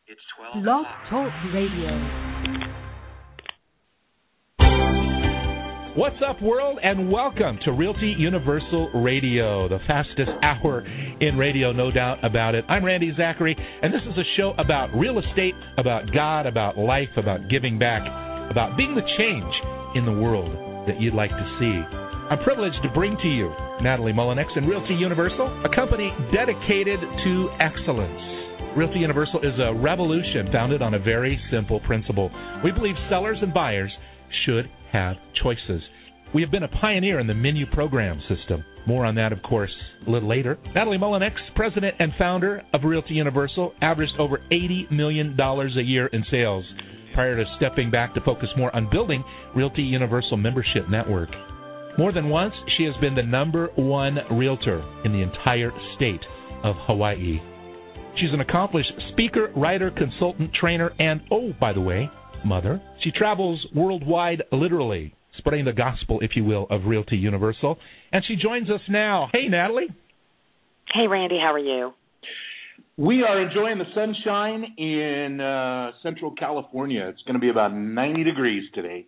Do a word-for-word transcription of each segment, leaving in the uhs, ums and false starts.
It's twelve Blog Talk Radio. What's up, world, and welcome to Realty Universal Radio, the fastest hour in radio, no doubt about it. I'm Randy Zachary, and this is a show about real estate, about God, about life, about giving back, about being the change in the world that you'd like to see. I'm privileged to bring to you Natalie Mullinex and Realty Universal, a company dedicated to excellence. Realty Universal is a revolution founded on a very simple principle. We believe sellers and buyers should have choices. We have been a pioneer in the menu program system. More on that, of course, a little later. Natalie Mullinex, president and founder of Realty Universal, averaged over eighty million dollars a year in sales prior to stepping back to focus more on building Realty Universal membership network. More than once, she has been the number one realtor in the entire state of Hawaii. She's an accomplished speaker, writer, consultant, trainer, and, oh, by the way, mother. She travels worldwide, literally, spreading the gospel, if you will, of Realty Universal. And she joins us now. Hey, Natalie. Hey, Randy. How are you? We are enjoying the sunshine in uh, Central California. It's going to be about ninety degrees today,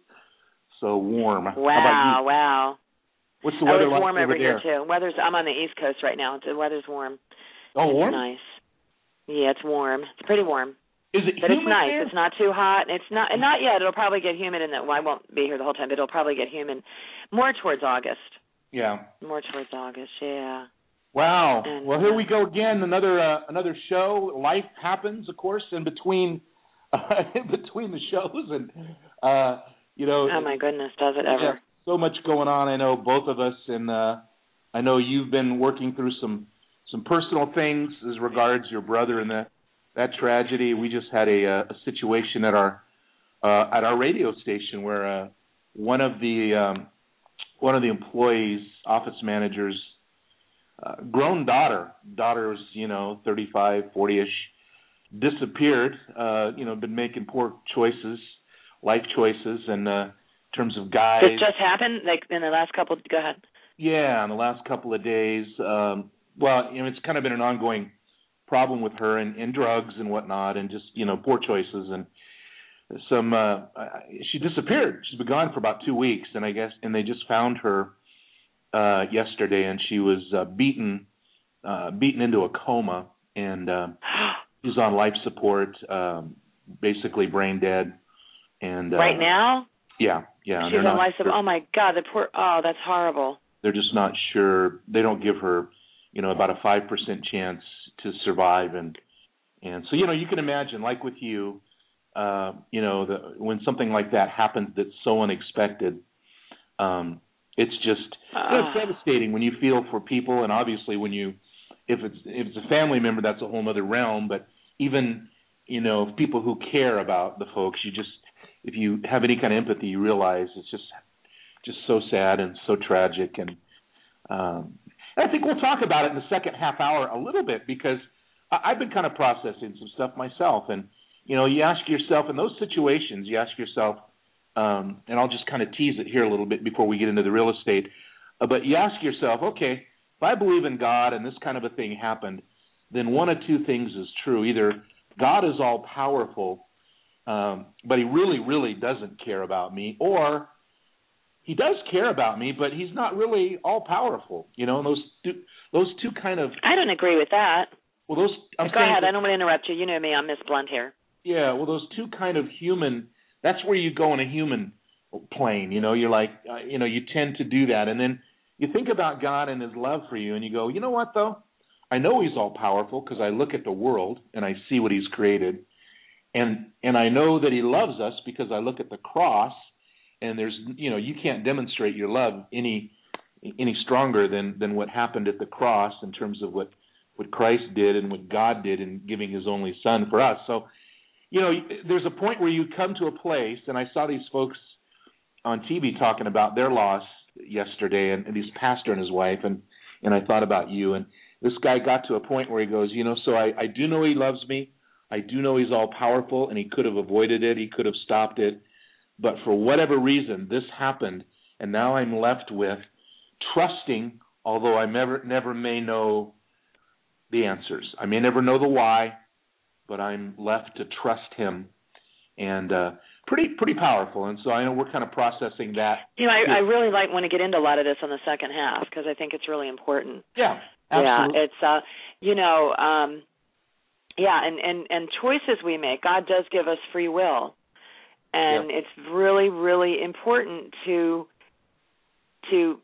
so warm. Wow, wow. What's the weather oh, it's like warm over over there? here, too. Weather's, I'm on the East Coast right now. The weather's warm. Oh, it's warm? nice. Yeah, it's warm. It's pretty warm. Is it but humid it's nice. there? It's not too hot. It's not and not yet. It'll probably get humid, and well, I won't be here the whole time, but it'll probably get humid more towards August. Yeah. More towards August, yeah. Wow. And, well, here uh, we go again. Another uh, another show. Life happens, of course, in between uh, in between the shows, and uh, you know. Oh my goodness, does it ever? Yeah, so much going on. I know both of us, and uh, I know you've been working through some some personal things as regards your brother and the that tragedy. We just had a, a situation at our uh, at our radio station where uh, one of the um, one of the employees, office managers, uh, grown daughter, daughter's you know thirty-five, forty-ish, disappeared. Uh, you know, been making poor choices, life choices, and uh, in terms of guys. This just happened, like in the last couple. Go ahead. Yeah, in the last couple of days. Um, well, you know, it's kind of been an ongoing problem with her and, and drugs and whatnot, and just you know poor choices and some. Uh, she disappeared. She's been gone for about two weeks, and I guess and they just found her uh, yesterday, and she was uh, beaten, uh, beaten into a coma, and uh, she's on life support, um, basically brain dead. And uh, right now. Yeah, yeah. She's on life support. Oh my God, the poor. Oh, that's horrible. They're just not sure. They don't give her, you know, about a five percent chance to survive, and and so you know you can imagine, like with you, uh, you know, the, when something like that happens that's so unexpected, um, it's just uh. you know, it's devastating when you feel for people, and obviously when you, if it's if it's a family member, that's a whole other realm. But even you know people who care about the folks, you just if you have any kind of empathy, you realize it's just just so sad and so tragic, and um, I think we'll talk about it in the second half hour a little bit because I've been kind of processing some stuff myself. And, you know, you ask yourself in those situations, you ask yourself, um, and I'll just kind of tease it here a little bit before we get into the real estate, uh, but you ask yourself, okay, if I believe in God and this kind of a thing happened, then one of two things is true. Either God is all powerful, um, but he really, really doesn't care about me, or he does care about me, but he's not really all powerful. You know, those two, those two kind of. I don't agree with that. Well, those. I'm Go ahead. I don't want to interrupt you. You know me. I'm Miss Blunt here. Yeah. Well, those two kind of human. That's where you go on a human plane. You know, you're like, uh, you know, you tend to do that, and then you think about God and His love for you, and you go, you know what though? I know He's all powerful because I look at the world and I see what He's created, and and I know that He loves us because I look at the cross. And there's, you know, you can't demonstrate your love any any stronger than, than what happened at the cross in terms of what, what Christ did and what God did in giving His only Son for us. So, you know, there's a point where you come to a place, and I saw these folks on T V talking about their loss yesterday, and, and this pastor and his wife, and, and I thought about you. And this guy got to a point where he goes, you know, so I, I do know He loves me. I do know He's all powerful, and He could have avoided it. He could have stopped it. But for whatever reason, this happened, and now I'm left with trusting, although I never never may know the answers. I may never know the why, but I'm left to trust him, and uh, pretty pretty powerful. And so I know we're kind of processing that. You know, I, I really like want to get into a lot of this on the second half because I think it's really important. Yeah, absolutely. Yeah, it's uh, you know, um, yeah, and, and and choices we make. God does give us free will, and yeah. it's really really important to to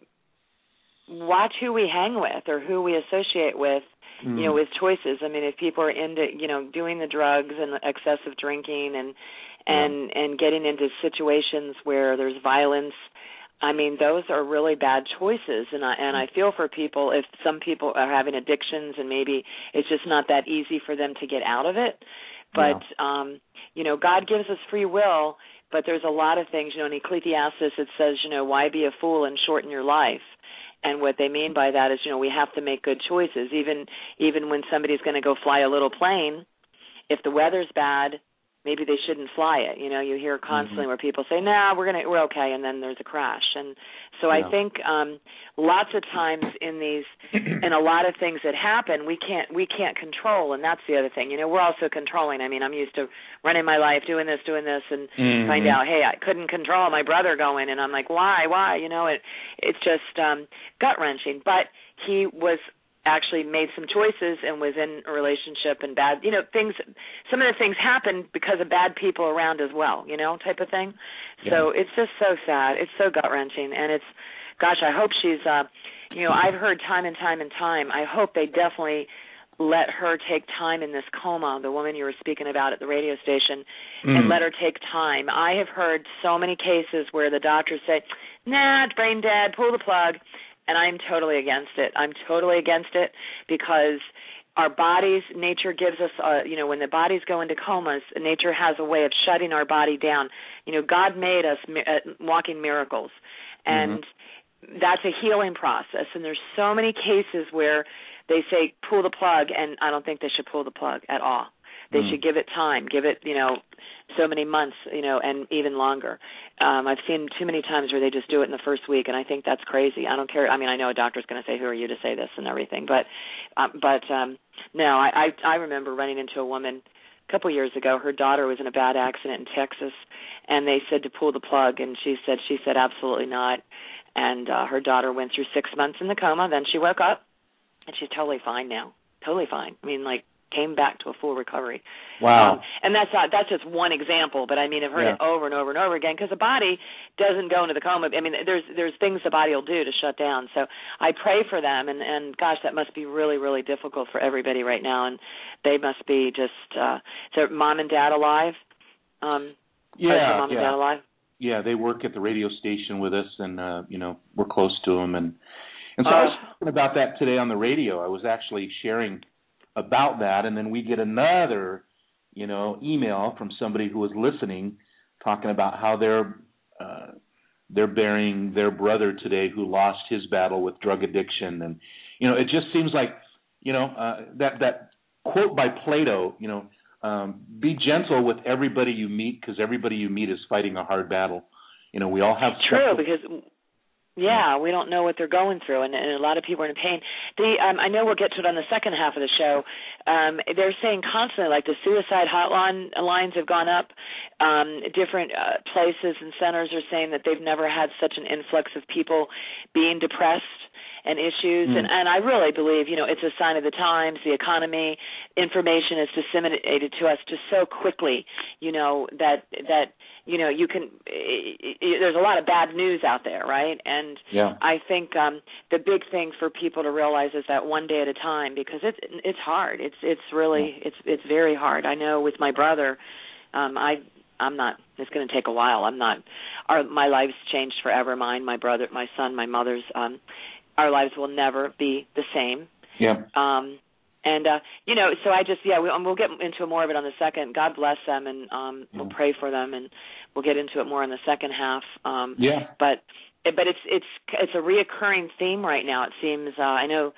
watch who we hang with or who we associate with. Mm. You know, with choices. I mean, if people are into, you know, doing the drugs and the excessive drinking and and yeah. and getting into situations where there's violence, I mean, those are really bad choices. And I and I feel for people if some people are having addictions and maybe it's just not that easy for them to get out of it. But yeah. um, you know, God gives us free will, but there's a lot of things. You know, in Ecclesiastes it says, you know, why be a fool and shorten your life? And what they mean by that is, you know, we have to make good choices. Even even when somebody's going to go fly a little plane, if the weather's bad, maybe they shouldn't fly it. You know, you hear constantly mm-hmm. where people say, "Nah, we're gonna we're okay," and then there's a crash. And so yeah. I think um, lots of times in these in a lot of things that happen, we can't we can't control, and that's the other thing. You know, we're also controlling. I mean, I'm used to running my life, doing this, doing this, and mm-hmm. find out, hey, I couldn't control my brother going, and I'm like, why, why? You know, it it's just um, gut wrenching. But he was. Actually made some choices and was in a relationship and bad, you know, things, some of the things happened because of bad people around as well, you know, type of thing. Yeah. So it's just so sad. It's so gut-wrenching. And it's, gosh, I hope she's, uh, you know, I've heard time and time and time, I hope they definitely let her take time in this coma, the woman you were speaking about at the radio station, mm. and let her take time. I have heard so many cases where the doctors say, nah, it's brain dead, pull the plug. And I'm totally against it. I'm totally against it because our bodies, nature gives us, uh, you know, when the bodies go into comas, nature has a way of shutting our body down. You know, God made us uh, walking miracles, and mm-hmm. that's a healing process. And there's so many cases where they say pull the plug, and I don't think they should pull the plug at all. They mm. should give it time, give it, you know, so many months, you know, and even longer. Um, I've seen too many times where they just do it in the first week, and I think that's crazy. I don't care. I mean, I know a doctor's going to say, who are you to say this and everything, but um, but um, no, I, I I remember running into a woman a couple years ago. Her daughter was in a bad accident in Texas, and they said to pull the plug, and she said she said absolutely not. And uh, her daughter went through six months in the coma. Then she woke up, and she's totally fine now, totally fine. I mean, like. Came back to a full recovery. Wow. Um, and that's not, that's just one example, but I mean, I've heard yeah. it over and over and over again because the body doesn't go into the coma. I mean, there's there's things the body will do to shut down. So I pray for them, and, and gosh, that must be really, really difficult for everybody right now, and they must be just, uh, so mom and dad alive? Um, yeah, mom yeah. and dad alive? Yeah, they work at the radio station with us, and, uh, you know, we're close to them. And, and so uh, I was talking about that today on the radio. I was actually sharing about that, and then we get another, you know, email from somebody who was listening, talking about how they're uh, they're burying their brother today who lost his battle with drug addiction, and you know, it just seems like, you know, uh, that that quote by Plato, you know, um, be gentle with everybody you meet because everybody you meet is fighting a hard battle. You know, we all have true because. Yeah, we don't know what they're going through, and, and a lot of people are in pain. The um, I know we'll get to it on the second half of the show. Um, they're saying constantly, like the suicide hotline lines have gone up. Um, different uh, places and centers are saying that they've never had such an influx of people being depressed and issues, mm. and, and I really believe, you know, it's a sign of the times, the economy, information is disseminated to us just so quickly, you know, that that you know, you can, it, it, there's a lot of bad news out there, right? And yeah. I think um, the big thing for people to realize is that one day at a time, because it's it's hard. It's it's really yeah. it's it's very hard. I know with my brother, um, I I'm not. It's going to take a while. I'm not. Our my life's changed forever. Mine, my brother, my son, my mother's. Um, our lives will never be the same. Yeah. Um, And, uh, you know, so I just, yeah, we, um, we'll get into more of it on the second. God bless them, and um, we'll mm. pray for them, and we'll get into it more in the second half. Um, yeah. But but it's it's it's a reoccurring theme right now, it seems. Uh, I know,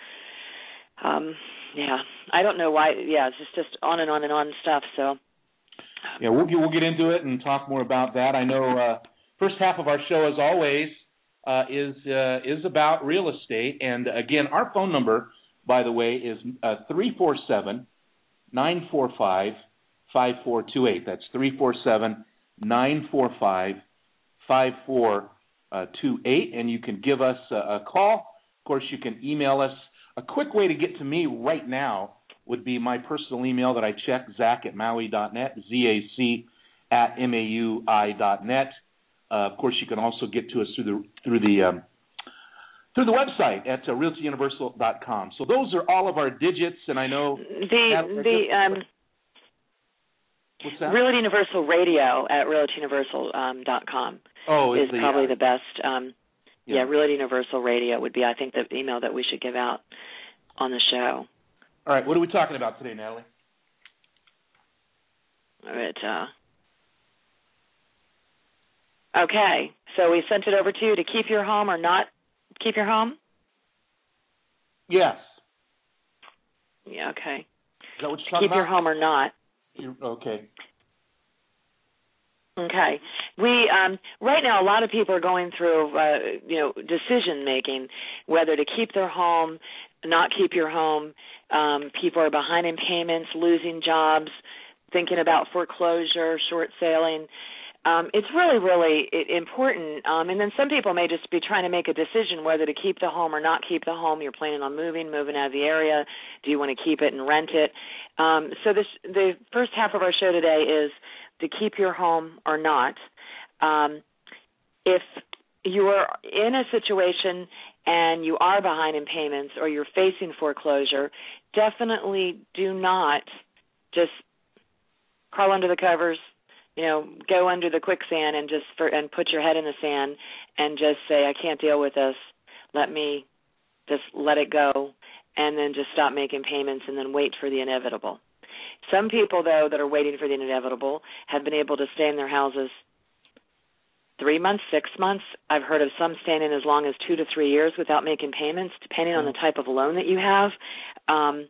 um, yeah, I don't know why. Yeah, it's just, just on and on and on stuff, so. Yeah, we'll get, we'll get into it and talk more about that. I know uh, first half of our show, as always, uh, is uh, is about real estate. And, again, our phone number, by the way, is uh, three four seven, nine four five, five four two eight. That's three four seven, nine four five, five four two eight. And you can give us a, a call. Of course, you can email us. A quick way to get to me right now would be my personal email that I check, Zach at Maui dot net, Z A C at M A U I dot net. Uh, of course, you can also get to us through the through the um, through the website at uh, realty universal dot com. So those are all of our digits, and I know the the um, what's that? Realty Universal Radio at realty universal dot com oh, is the, probably uh, the best. Um, yeah. yeah, Realty Universal Radio would be, I think, the email that we should give out on the show. All right, what are we talking about today, Natalie? All right. Uh, okay, so we sent it over to you to keep your home or not keep your home? Yes. Yeah, okay. Is that what you're talking keep about? your home or not. You're, okay. Okay. We um, right now a lot of people are going through uh, you know decision making whether to keep their home, not keep your home. Um, people are behind in payments, losing jobs, thinking about foreclosure, short selling. Um, it's really, really important. Um, and then some people may just be trying to make a decision whether to keep the home or not keep the home. You're planning on moving, moving out of the area. Do you want to keep it and rent it? Um, so this, the first half of our show today is to keep your home or not. Um, if you are in a situation and you are behind in payments or you're facing foreclosure, definitely do not just crawl under the covers, you know, go under the quicksand and just for, and put your head in the sand and just say, I can't deal with this. Let me just let it go, and then just stop making payments and then wait for the inevitable. Some people, though, that are waiting for the inevitable have been able to stay in their houses three months, six months. I've heard of some staying in as long as two to three years without making payments, depending on the type of loan that you have. Um,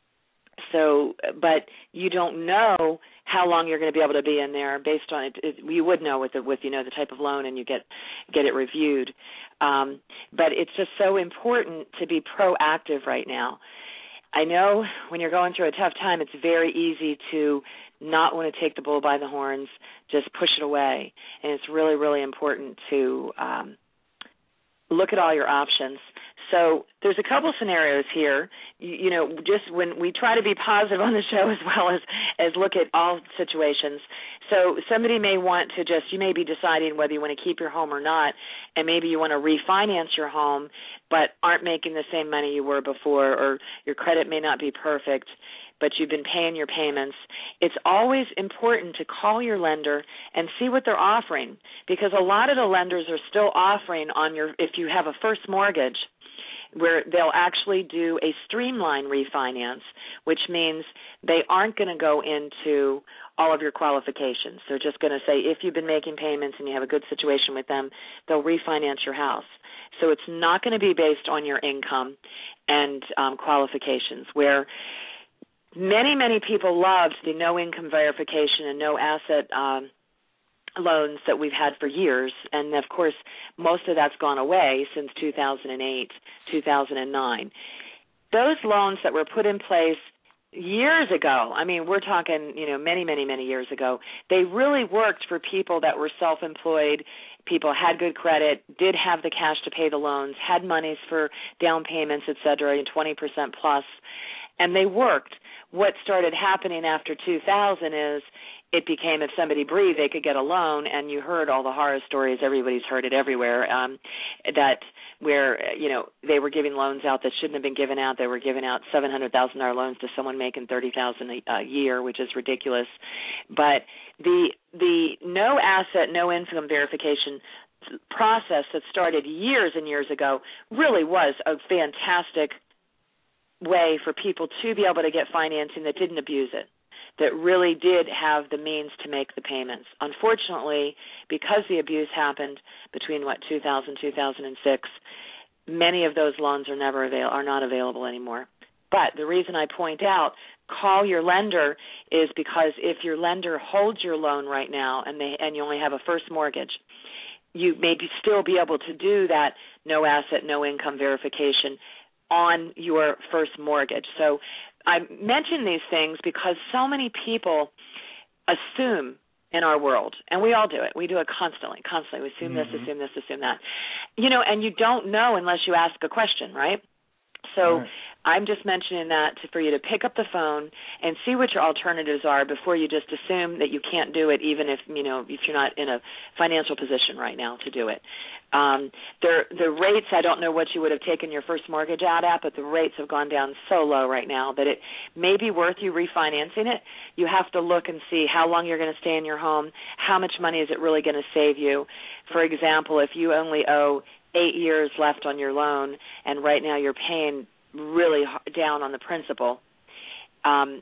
so, but you don't know how long you're going to be able to be in there based on it. it you would know with the, with you know the type of loan, and you get get it reviewed. Um, but it's just so important to be proactive right now. I know when you're going through a tough time, it's very easy to not want to take the bull by the horns, just push it away. And it's really, really important to um, look at all your options. So there's a couple scenarios here. You, you know, just when we try to be positive on the show as well as, as look at all situations. So somebody may want to just, you may be deciding whether you want to keep your home or not, and maybe you want to refinance your home but aren't making the same money you were before, or your credit may not be perfect, but you've been paying your payments. It's always important to call your lender and see what they're offering, because a lot of the lenders are still offering on your, if you have a first mortgage, where they'll actually do a streamline refinance, which means they aren't going to go into all of your qualifications. They're just going to say if you've been making payments and you have a good situation with them, they'll refinance your house. So it's not going to be based on your income and um, qualifications, where many, many people loved the no income verification and no asset um, loans that we've had for years, and of course most of that's gone away since two thousand eight, two thousand nine. Those loans that were put in place years ago, I mean we're talking, you know, many, many, many years ago, they really worked for people that were self-employed, people had good credit, did have the cash to pay the loans, had monies for down payments, et cetera, and twenty percent plus, and they worked. What started happening after two thousand is it became, if somebody breathed, they could get a loan, and you heard all the horror stories. Everybody's heard it everywhere, um, that where, you know, they were giving loans out that shouldn't have been given out. They were giving out seven hundred thousand dollars loans to someone making thirty thousand dollars a year, which is ridiculous. But the the no asset, no income verification process that started years and years ago really was a fantastic way for people to be able to get financing that didn't abuse it, that really did have the means to make the payments. Unfortunately, because the abuse happened between, what, two thousand, two thousand six, many of those loans are never avail- are not available anymore. But the reason I point out, call your lender, is because if your lender holds your loan right now and they and you only have a first mortgage, you may be still be able to do that no asset, no income verification on your first mortgage. So I mention these things because so many people assume in our world, and we all do it. We do it constantly, constantly. We assume mm-hmm. this, assume this, assume that. You know, and you don't know unless you ask a question, right? So right. I'm just mentioning that to, for you to pick up the phone and see what your alternatives are before you just assume that you can't do it, even if, you know, if you're not in a financial position right now to do it. Um, the the rates, I don't know what you would have taken your first mortgage out at, but the rates have gone down so low right now that it may be worth you refinancing it. You have to look and see how long you're going to stay in your home, how much money is it really going to save you. For example, if you only owe eight years left on your loan and right now you're paying really down on the principal, um,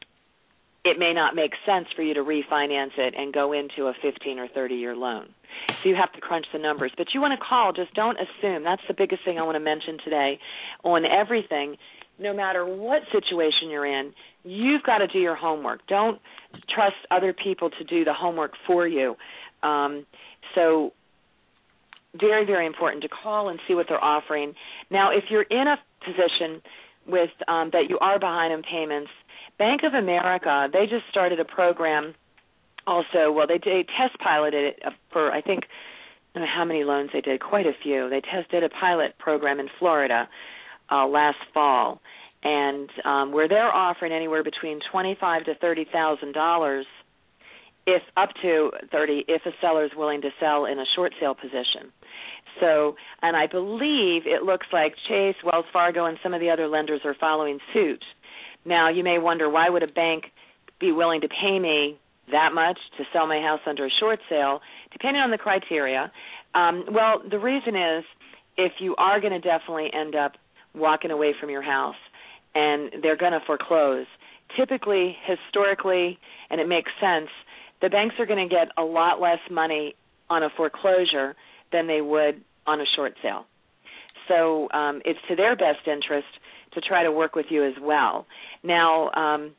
it may not make sense for you to refinance it and go into a fifteen or thirty-year loan. So you have to crunch the numbers. But you want to call. Just don't assume. That's the biggest thing I want to mention today on everything. No matter what situation you're in, you've got to do your homework. Don't trust other people to do the homework for you. Um, so very, very important to call and see what they're offering. Now, if you're in a position with um, that you are behind in payments, Bank of America, they just started a program also. Well, they, they test piloted it for, I think, I don't know how many loans they did, quite a few. They tested a pilot program in Florida uh, last fall, and um, where they're offering anywhere between twenty-five thousand to thirty thousand dollars, if up to thirty, if a seller is willing to sell in a short sale position. So, and I believe it looks like Chase, Wells Fargo, and some of the other lenders are following suit. Now, you may wonder, why would a bank be willing to pay me that much to sell my house under a short sale, depending on the criteria? Um, well, the reason is if you are going to definitely end up walking away from your house and they're going to foreclose, typically, historically, and it makes sense, the banks are going to get a lot less money on a foreclosure than they would on a short sale. So um, it's to their best interest to try to work with you as well. Now, um,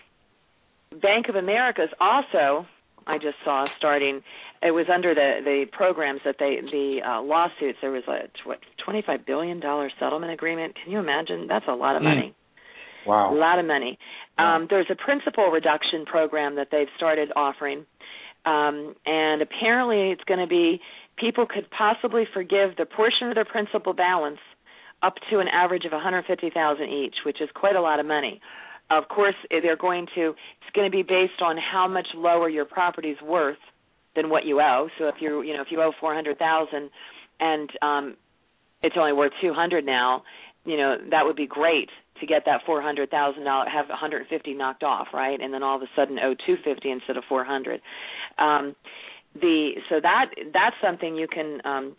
Bank of America is also, I just saw starting, it was under the, the programs that they, the uh, lawsuits, there was a what, twenty-five billion dollars settlement agreement. Can you imagine? That's a lot of money. Mm. Wow. A lot of money. Wow. Um, there's a principal reduction program that they've started offering, um, and apparently it's going to be, people could possibly forgive the portion of their principal balance up to an average of one hundred fifty thousand dollars each, which is quite a lot of money. Of course, they're going to, it's going to be based on how much lower your property's worth than what you owe. So if you, you know, if you owe four hundred thousand dollars and um, it's only worth two hundred thousand dollars now, you know, that would be great to get that four hundred thousand dollars, have one hundred fifty knocked off, right? And then all of a sudden owe two hundred fifty instead of four hundred. Um, the so that that's something you can um,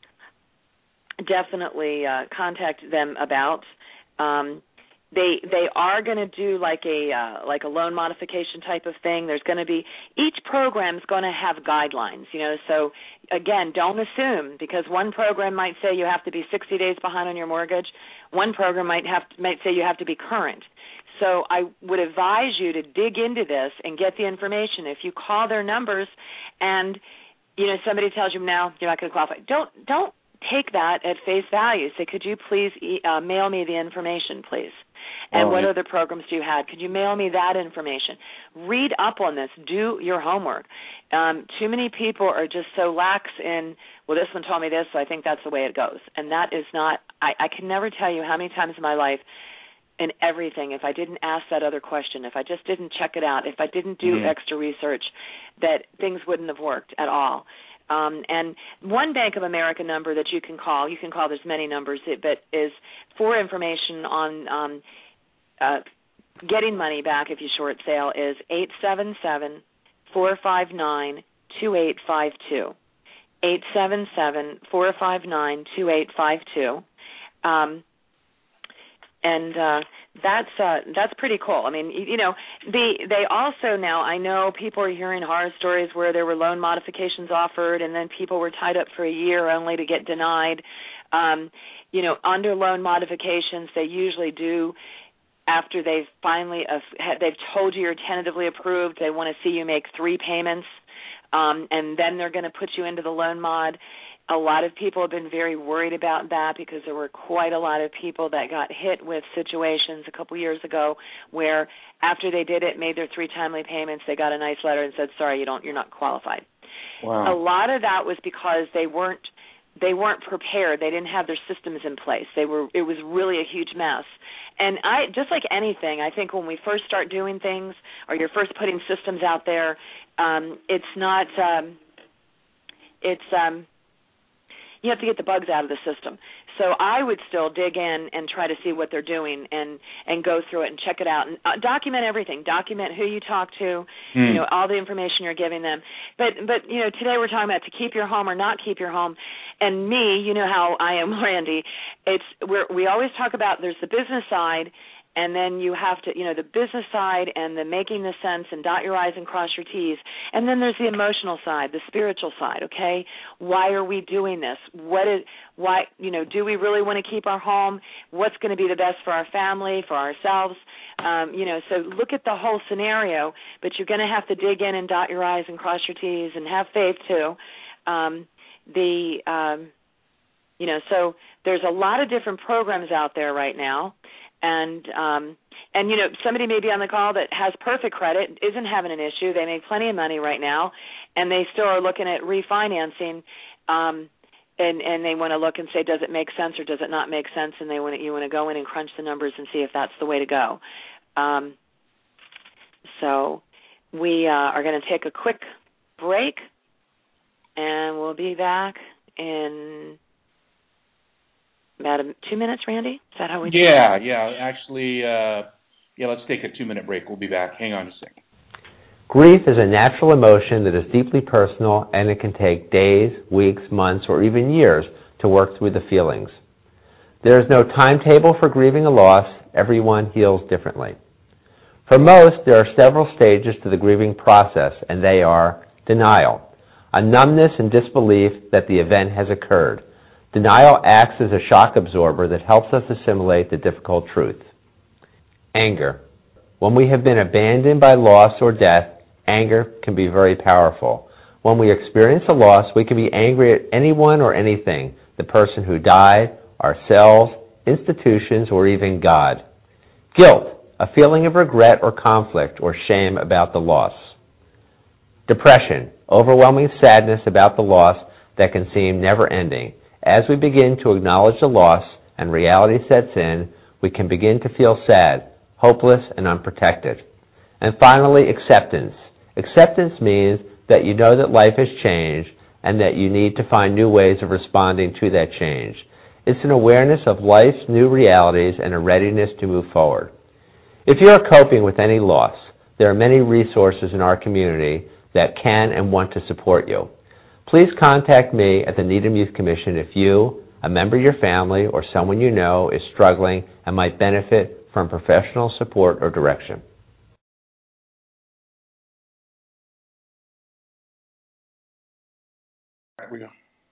definitely uh, contact them about. Um, They they are going to do like a uh, like a loan modification type of thing. There's going to be, each program is going to have guidelines, you know. So again, don't assume, because one program might say you have to be sixty days behind on your mortgage. One program might have might say you have to be current. So I would advise you to dig into this and get the information. If you call their numbers and you know somebody tells you now you're not going to qualify, don't don't take that at face value. Say, could you please e- uh, mail me the information, please? And oh, what yeah. other programs do you have? Could you mail me that information? Read up on this. Do your homework. Um, too many people are just so lax in, well, this one told me this, so I think that's the way it goes. And that is not, I, I can never tell you how many times in my life, in everything, if I didn't ask that other question, if I just didn't check it out, if I didn't do mm-hmm. extra research, that things wouldn't have worked at all. Um, and one Bank of America number that you can call, you can call, there's many numbers, but is for information on um, uh, getting money back if you short sale, is eight seven seven, four five nine, two eight five two. eight seven seven, four five nine, two eight five two. Um, and uh, that's uh, that's pretty cool. I mean, you know, the they also now, I know people are hearing horror stories where there were loan modifications offered and then people were tied up for a year only to get denied. Um, you know, under loan modifications, they usually do, after they've finally, uh, they've told you you're tentatively approved, they want to see you make three payments, um, and then they're going to put you into the loan mod. A lot of people have been very worried about that because there were quite a lot of people that got hit with situations a couple years ago where after they did it, made their three timely payments, they got a nice letter and said, sorry, you don't, you're not qualified. Wow. A lot of that was because they weren't they weren't prepared. They didn't have their systems in place. They were it was really a huge mess. And I just like anything, I think when we first start doing things or you're first putting systems out there, um, it's not um, it's um, you have to get the bugs out of the system. So I would still dig in and try to see what they're doing and, and go through it and check it out and uh, document everything. Document who you talk to, mm. you know, all the information you're giving them. But, but you know, today we're talking about to keep your home or not keep your home. And me, you know how I am, Randy, it's we're, we always talk about there's the business side, and then you have to, you know, the business side and the making the sense and dot your I's and cross your T's. And then there's the emotional side, the spiritual side, okay? Why are we doing this? What is, why, you know, do we really want to keep our home? What's going to be the best for our family, for ourselves? Um, you know, so look at the whole scenario, but you're going to have to dig in and dot your I's and cross your T's and have faith too. Um, the, um, you know, so there's a lot of different programs out there right now. And, um, and you know, somebody may be on the call that has perfect credit, isn't having an issue. They make plenty of money right now, and they still are looking at refinancing, um, and, and they want to look and say, does it make sense or does it not make sense? And they want to, you want to go in and crunch the numbers and see if that's the way to go. Um, so we uh, are going to take a quick break, and we'll be back in about a, two minutes, Randy? Is that how we do yeah, it? Yeah, yeah. Actually, uh, yeah, let's take a two-minute break. We'll be back. Hang on a second. Grief is a natural emotion that is deeply personal, and it can take days, weeks, months, or even years to work through the feelings. There is no timetable for grieving a loss. Everyone heals differently. For most, there are several stages to the grieving process, and they are denial, a numbness and disbelief that the event has occurred. Denial acts as a shock absorber that helps us assimilate the difficult truth. Anger. When we have been abandoned by loss or death, anger can be very powerful. When we experience a loss, we can be angry at anyone or anything, the person who died, ourselves, institutions, or even God. Guilt, a feeling of regret or conflict or shame about the loss. Depression, overwhelming sadness about the loss that can seem never-ending. As we begin to acknowledge the loss and reality sets in, we can begin to feel sad, hopeless, and unprotected. And finally, acceptance. Acceptance means that you know that life has changed and that you need to find new ways of responding to that change. It's an awareness of life's new realities and a readiness to move forward. If you are coping with any loss, there are many resources in our community that can and want to support you. Please contact me at the Needham Youth Commission if you, a member of your family, or someone you know is struggling and might benefit from professional support or direction. There we go.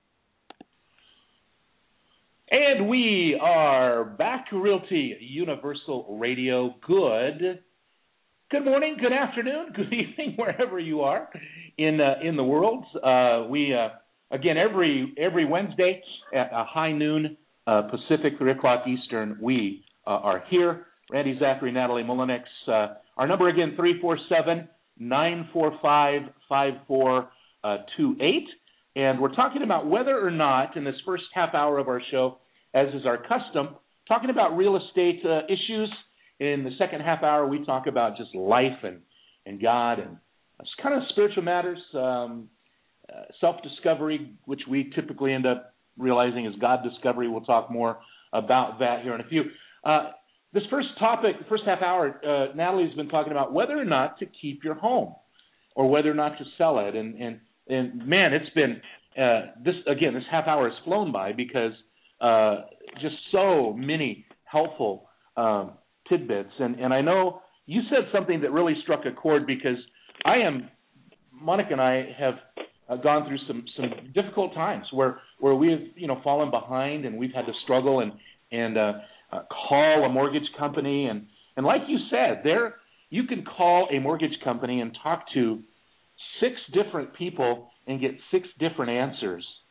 And we are back to Realty Universal Radio. Good. Good morning, good afternoon, good evening, wherever you are in uh, in the world. Uh, we uh, again every every Wednesday at uh, high noon uh, Pacific, three o'clock Eastern. We uh, are here. Randy Zachary, Natalie Mullenix. Uh, our number again three four seven, nine four five, five four two eight, and we're talking about whether or not in this first half hour of our show, as is our custom, talking about real estate uh, issues. In the second half hour, we talk about just life and, and God and it's kind of spiritual matters, um, uh, self-discovery, which we typically end up realizing is God discovery. We'll talk more about that here in a few. Uh, this first topic, the first half hour, uh, Natalie's been talking about whether or not to keep your home or whether or not to sell it. And, and, and man, it's been, uh, this again, this half hour has flown by because uh, just so many helpful um tidbits. And, and I know you said something that really struck a chord because I am, Monica and I have uh, gone through some, some difficult times where, where we've, you know, fallen behind and we've had to struggle and, and uh, uh, call a mortgage company. And, and like you said, there you can call a mortgage company and talk to six different people and get six different answers.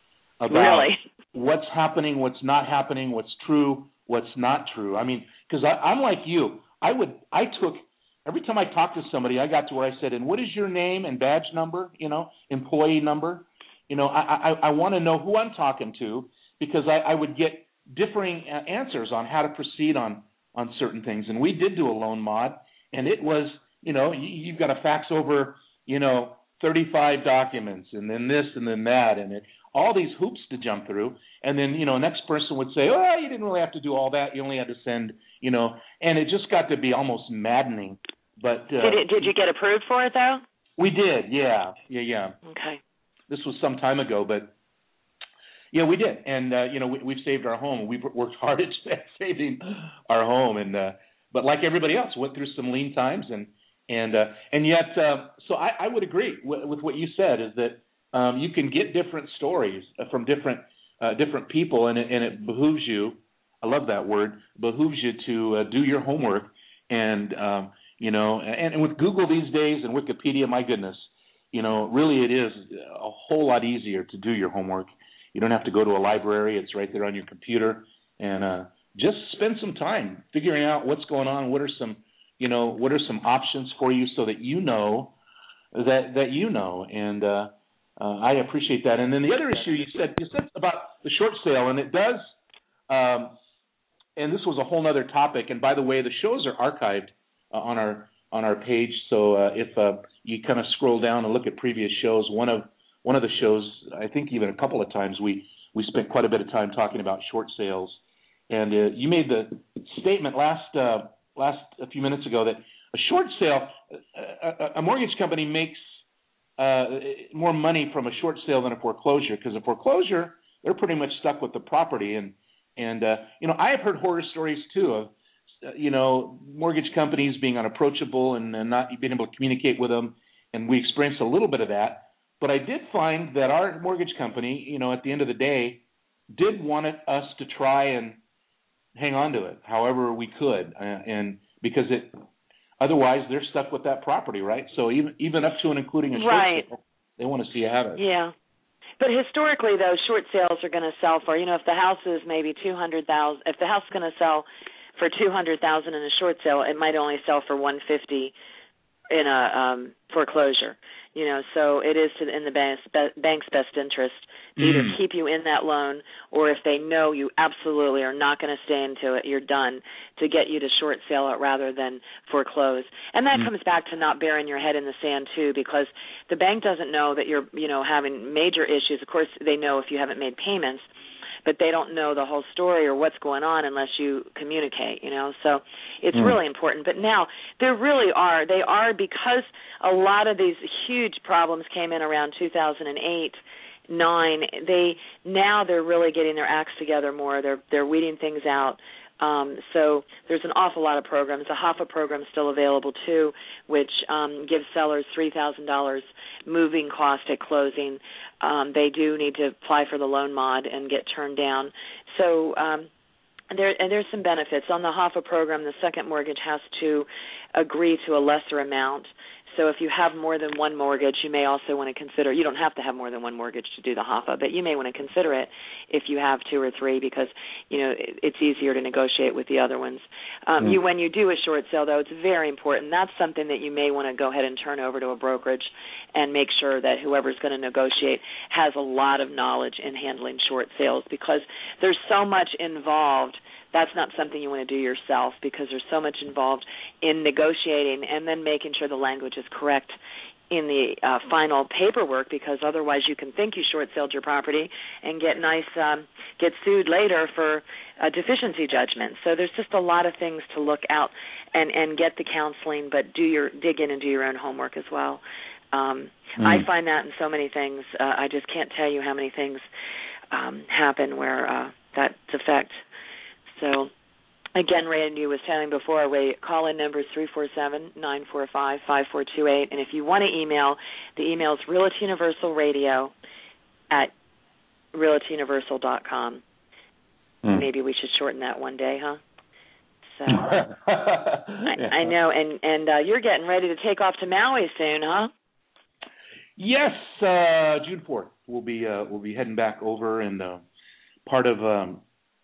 about really? what's happening, what's not happening, what's true, what's not true. I mean, because I'm like you. I would, I took, every time I talked to somebody, I got to where I said, and what is your name and badge number, you know, employee number? You know, I, I, I want to know who I'm talking to, because I, I would get differing answers on how to proceed on, on certain things. And we did do a loan mod, and it was, you know, you, you've got to fax over, you know, thirty-five documents, and then this and then that, and it, all these hoops to jump through. And then, you know, next person would say, oh, you didn't really have to do all that. You only had to send, you know, and it just got to be almost maddening. But uh, did it, did you get approved for it, though? We did, yeah, yeah, yeah. Okay. This was some time ago, but yeah, we did. And, uh, you know, we, we've saved our home. We've worked hard at saving our home. And uh, but like everybody else, went through some lean times. And and uh, and yet, uh, so I, I would agree with, with what you said, is that um, you can get different stories from different uh, different people, and it, and it behooves you, I love that word, behooves you to uh, do your homework. And, um, you know, and, and with Google these days and Wikipedia, my goodness, you know, really it is a whole lot easier to do your homework. You don't have to go to a library. It's right there on your computer. And uh, just spend some time figuring out what's going on. What are some, you know, what are some options for you, so that you know that, that you know. And uh, uh, I appreciate that. And then the other issue you said, you said about the short sale, and it does, um, and this was a whole other topic. And by the way, the shows are archived uh, on our on our page. So uh, if uh, you kind of scroll down and look at previous shows, one of one of the shows, I think even a couple of times, we, we spent quite a bit of time talking about short sales. And uh, you made the statement last uh, last a few minutes ago that a short sale, a, a mortgage company makes uh, more money from a short sale than a foreclosure, because a foreclosure, they're pretty much stuck with the property. And and uh, you know, I have heard horror stories too of uh, you know, mortgage companies being unapproachable and, and not being able to communicate with them, and we experienced a little bit of that. But I did find that our mortgage company, you know, at the end of the day, did want it, us to try and hang on to it however we could, uh, and because it otherwise they're stuck with that property, right? So even even up to and including a short right. sale, they want to see you have it. Yeah. But historically, though, short sales are going to sell for, you know, if the house is maybe two hundred thousand, if the house is going to sell for two hundred thousand in a short sale, it might only sell for one fifty in a um, foreclosure. You know, so it is to, in the bank's, bank's best interest to either Mm. keep you in that loan, or if they know you absolutely are not going to stay into it, you're done, to get you to short sale it rather than foreclose. And that mm. comes back to not burying your head in the sand too, because the bank doesn't know that you're, you know, having major issues. Of course, they know if you haven't made payments, but they don't know the whole story or what's going on unless you communicate, you know. So it's mm. really important. But now there really are, they are, because a lot of these huge problems came in around two thousand eight, nine, they, now they're really getting their acts together more. They're, they're weeding things out. Um, so there's an awful lot of programs. The H O F A program is still available too, which um, gives sellers three thousand dollars moving cost at closing. Um, they do need to apply for the loan mod and get turned down. So um, there, and there's some benefits. On the H O F A program, the second mortgage has to agree to a lesser amount. So if you have more than one mortgage, you may also want to consider, you don't have to have more than one mortgage to do the H O F A, but you may want to consider it if you have two or three, because, you know, it, it's easier to negotiate with the other ones. Um, mm. you, when you do a short sale, though, it's very important. That's something that you may want to go ahead and turn over to a brokerage and make sure that whoever's going to negotiate has a lot of knowledge in handling short sales, because there's so much involved. That's not something you want to do yourself, because there's so much involved in negotiating and then making sure the language is correct in the uh, final paperwork, because otherwise you can think you short-sold your property and get nice, um, get sued later for a deficiency judgment. So there's just a lot of things to look out and, and get the counseling, but do your dig in and do your own homework as well. Um, mm. I find that in so many things. Uh, I just can't tell you how many things um, happen where uh, that's effect. So, again, Randy was telling before, our call-in number is three four seven, nine four five, five four two eight. And if you want to email, the email is realty universal radio at realty universal dot com. Mm. Maybe we should shorten that one day, huh? So I, I know, and, and uh, you're getting ready to take off to Maui soon, huh? Yes, uh, June fourth. We'll be uh, we'll be heading back over, and uh, part of um,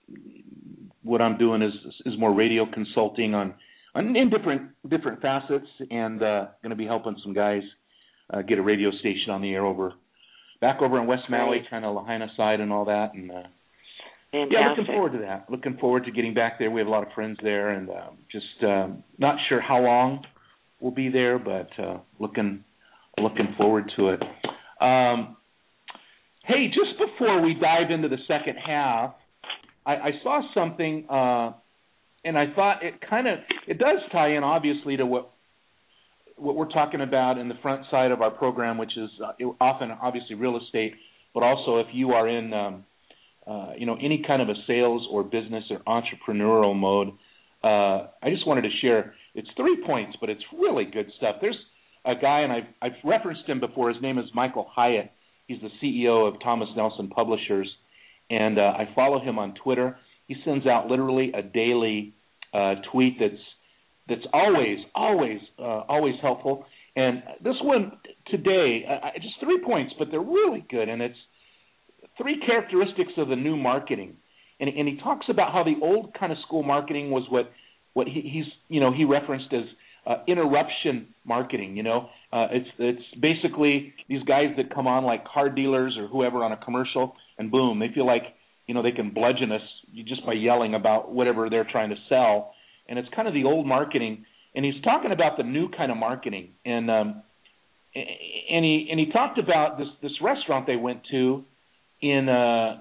what I'm doing is is more radio consulting on, on in different different facets, and uh, going to be helping some guys uh, get a radio station on the air over back over in West Maui, kind of Lahaina side and all that, and uh, yeah, looking forward to that. Looking forward to getting back there. We have a lot of friends there, and uh, just um, not sure how long we'll be there, but uh, looking. Looking forward to it. Um, hey, just before we dive into the second half, I, I saw something, uh, and I thought it kind of it does tie in, obviously, to what what we're talking about in the front side of our program, which is uh, often, obviously, real estate, but also if you are in, um, uh, you know, any kind of a sales or business or entrepreneurial mode. Uh, I just wanted to share. It's three points, but it's really good stuff. There's a guy, and I've, I've referenced him before. His name is Michael Hyatt. He's the C E O of Thomas Nelson Publishers, and uh, I follow him on Twitter. He sends out literally a daily uh, tweet that's that's always, always, uh, always helpful. And this one today, uh, just three points, but they're really good, and it's three characteristics of the new marketing. And, and he talks about how the old kind of school marketing was what what he, he's you know he referenced as Uh, interruption marketing. You know, uh, it's it's basically these guys that come on like car dealers or whoever on a commercial, and boom, they feel like you know they can bludgeon us just by yelling about whatever they're trying to sell, and it's kind of the old marketing. And he's talking about the new kind of marketing, and um, and he and he talked about this this restaurant they went to in uh,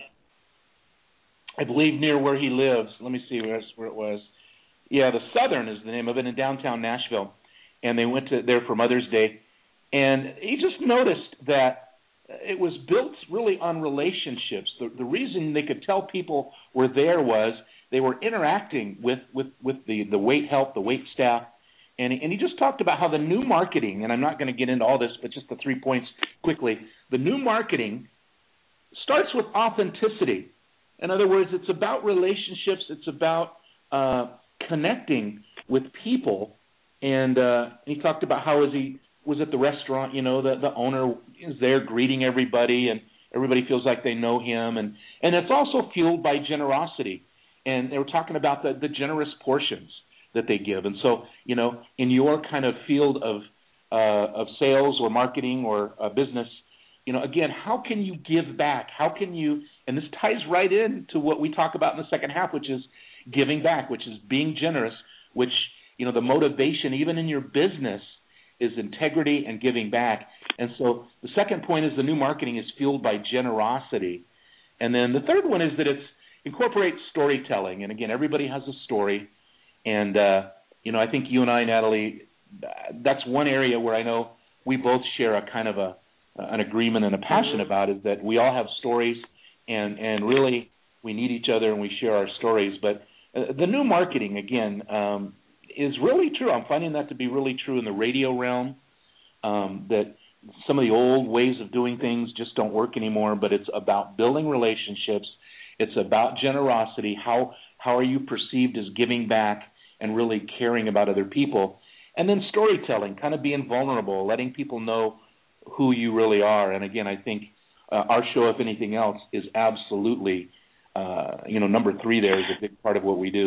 I believe near where he lives. Let me see where where it was. Yeah, the Southern is the name of it in downtown Nashville, and they went to there for Mother's Day, and he just noticed that it was built really on relationships. The, the reason they could tell people were there was they were interacting with, with, with the, the wait help, the wait staff, and, and he just talked about how the new marketing, and I'm not going to get into all this, but just the three points quickly, the new marketing starts with authenticity. In other words, it's about relationships, it's about uh, connecting with people, and uh, he talked about how as he was at the restaurant, you know, the, the owner is there greeting everybody, and everybody feels like they know him, and, and it's also fueled by generosity, and they were talking about the, the generous portions that they give, and so, you know, in your kind of field of uh, of sales or marketing or uh, business, you know, again, how can you give back? How can you, and this ties right into what we talk about in the second half, which is giving back, which is being generous, which, you know, the motivation, even in your business, is integrity and giving back. And so the second point is the new marketing is fueled by generosity. And then the third one is that it's incorporates storytelling. And again, everybody has a story. And, uh, you know, I think you and I, Natalie, that's one area where I know we both share a kind of a an agreement and a passion about, is that we all have stories, and, and really we need each other and we share our stories. But Uh, the new marketing, again, um, is really true. I'm finding that to be really true in the radio realm, um, that some of the old ways of doing things just don't work anymore, but it's about building relationships. It's about generosity. How how are you perceived as giving back and really caring about other people? And then storytelling, kind of being vulnerable, letting people know who you really are. And again, I think uh, our show, if anything else, is absolutely Uh, you know, number three there is a big part of what we do.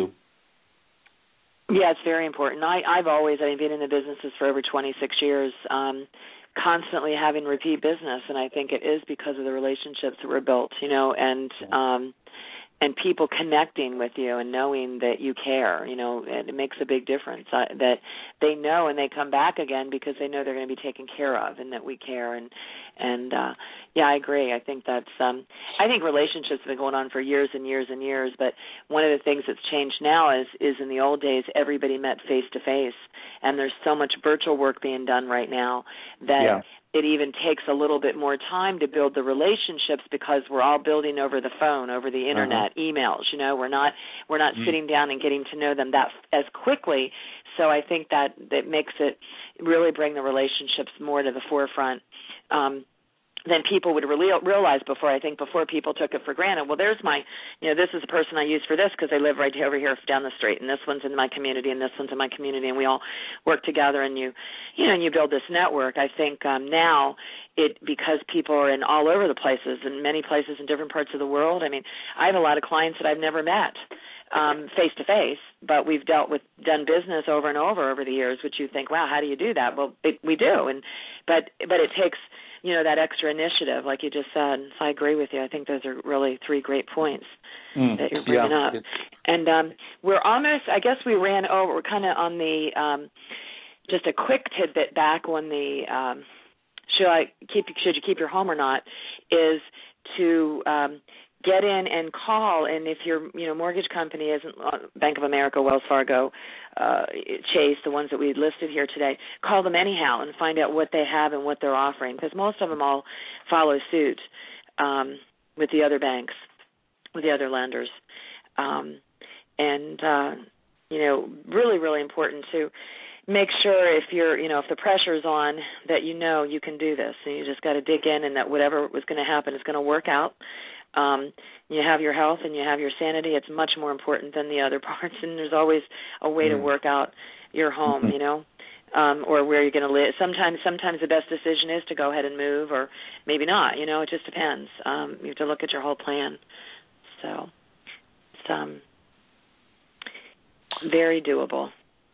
Yeah, it's very important. I, I've always, I mean, been in the businesses for over twenty-six years, um, constantly having repeat business, and I think it is because of the relationships that were built, you know, and um, and people connecting with you and knowing that you care, you know, and it makes a big difference, uh, that they know and they come back again because they know they're going to be taken care of and that we care. And, and uh, yeah, I agree. I think that's, um, I think relationships have been going on for years and years and years, but one of the things that's changed now is, is in the old days, everybody met face to face, and there's so much virtual work being done right now that yeah. It even takes a little bit more time to build the relationships because we're all building over the phone, over the internet, uh-huh. emails. You know, we're not we're not mm. sitting down and getting to know them that as quickly. So I think that that makes it really bring the relationships more to the forefront. Um, than people would really realize before. I think before people took it for granted. Well, there's my, you know, this is the person I use for this because they live right over here down the street, and this one's in my community, and this one's in my community, and we all work together, and you, you know, and you build this network. I think um, now it because people are in all over the places, in many places in different parts of the world. I mean, I have a lot of clients that I've never met um, face to face, but we've dealt with, done business over and over over the years, which you think, wow, how do you do that? Well, it, we do, and but but it takes, you know, that extra initiative, like you just said. So I agree with you. I think those are really three great points mm, that you're bringing yeah, up. And um, we're almost, I guess we ran over, we're kind of on the, um, just a quick tidbit back on the, um, should I keep, should you keep your home or not, is to um, get in and call, and if your, you know, mortgage company isn't Bank of America, Wells Fargo, uh, Chase, the ones that we listed here today, call them anyhow and find out what they have and what they're offering, because most of them all follow suit um, with the other banks, with the other lenders. Um, and, uh, you know, really, really important to make sure if you're, you know, if the pressure's on, that you know you can do this. And you just got to dig in, and that whatever was going to happen is going to work out. Um, you have your health and you have your sanity. It's much more important than the other parts, and there's always a way mm-hmm. to work out your home, you know, um, or where you're going to live. Sometimes, sometimes the best decision is to go ahead and move, or maybe not. You know, it just depends. Um, you have to look at your whole plan. So, it's um, very doable.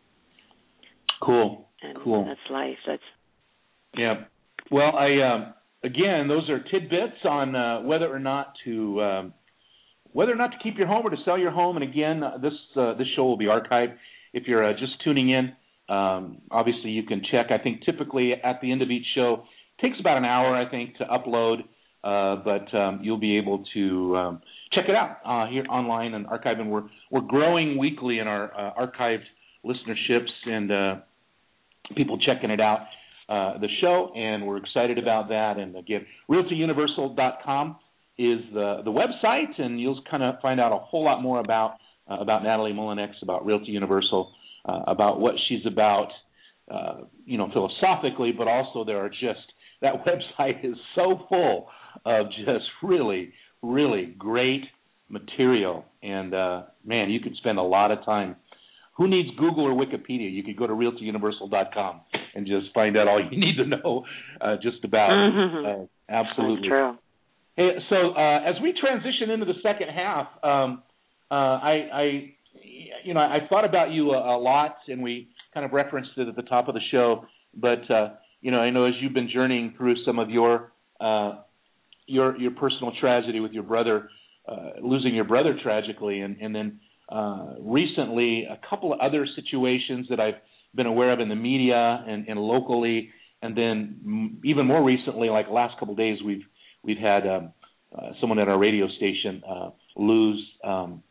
Cool. And cool. That's life. That's yeah. Well, I. Um... Again, those are tidbits on uh, whether or not to um, whether or not to keep your home or to sell your home. And again, uh, this uh, this show will be archived. If you're uh, just tuning in, um, obviously you can check. I think typically at the end of each show, it takes about an hour, I think, to upload, uh, but um, you'll be able to um, check it out uh, here online and archive. And we're we're growing weekly in our uh, archived listenerships and uh, people checking it out. Uh, the show, and we're excited about that. And again, realty universal dot com is the, the website, and you'll kind of find out a whole lot more about uh, about Natalie Molinex, about Realty Universal, uh, about what she's about, uh, you know, philosophically, but also there are just, that website is so full of just really, really great material. And, uh, man, you could spend a lot of time. Who needs Google or Wikipedia? You could go to realty universal dot com and just find out all you need to know uh, just about. Mm-hmm. Uh, absolutely. That's true. Hey, so uh, as we transition into the second half, um, uh, I, I, you know, I thought about you a, a lot, and we kind of referenced it at the top of the show. But uh, you know, I know as you've been journeying through some of your uh, your your personal tragedy with your brother, uh, losing your brother tragically, and, and then. Uh, recently, a couple of other situations that I've been aware of in the media and, and locally, and then m- even more recently, like the last couple of days, we've we've had um, uh, someone at our radio station uh, lose, um,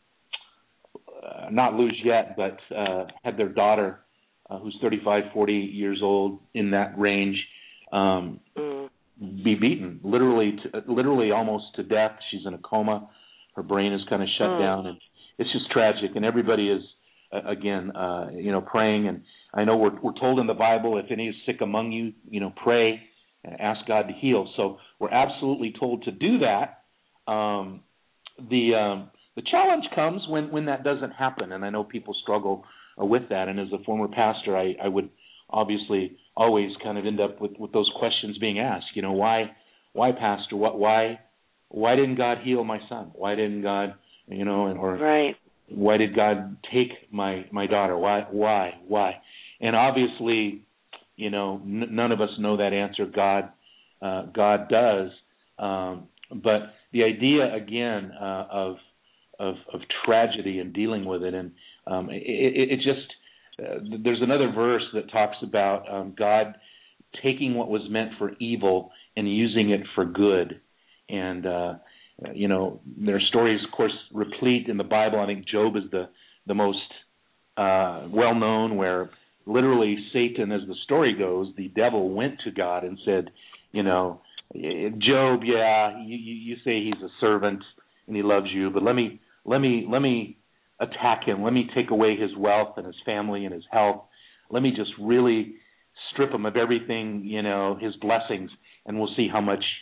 uh, not lose yet, but uh, had their daughter, uh, who's thirty-five, forty years old, in that range, um, mm. be beaten, literally, to, literally almost to death. She's in a coma. Her brain is kind of shut mm. down, and it's just tragic, and everybody is, uh, again, uh, you know, praying. And I know we're we're told in the Bible, if any is sick among you, you know, pray and ask God to heal. So we're absolutely told to do that. Um, the um, the challenge comes when, when that doesn't happen, and I know people struggle uh, with that. And as a former pastor, I, I would obviously always kind of end up with, with those questions being asked. You know, why, why, Pastor? What, why, why didn't God heal my son? Why didn't God You know, and or right. why did God take my, my daughter? Why, why, why? And obviously, you know, n- none of us know that answer. God, uh, God does. Um, but the idea again uh, of, of of tragedy and dealing with it, and um, it, it, it just uh, there's another verse that talks about um, God taking what was meant for evil and using it for good, and. Uh, Uh, you know, there are stories, of course, replete in the Bible. I think Job is the the most uh, well-known, where literally Satan, as the story goes, the devil went to God and said, you know, Job, yeah, you, you say he's a servant and he loves you, but let me let me let me attack him. Let me take away his wealth and his family and his health. Let me just really strip him of everything, you know, his blessings, and we'll see how much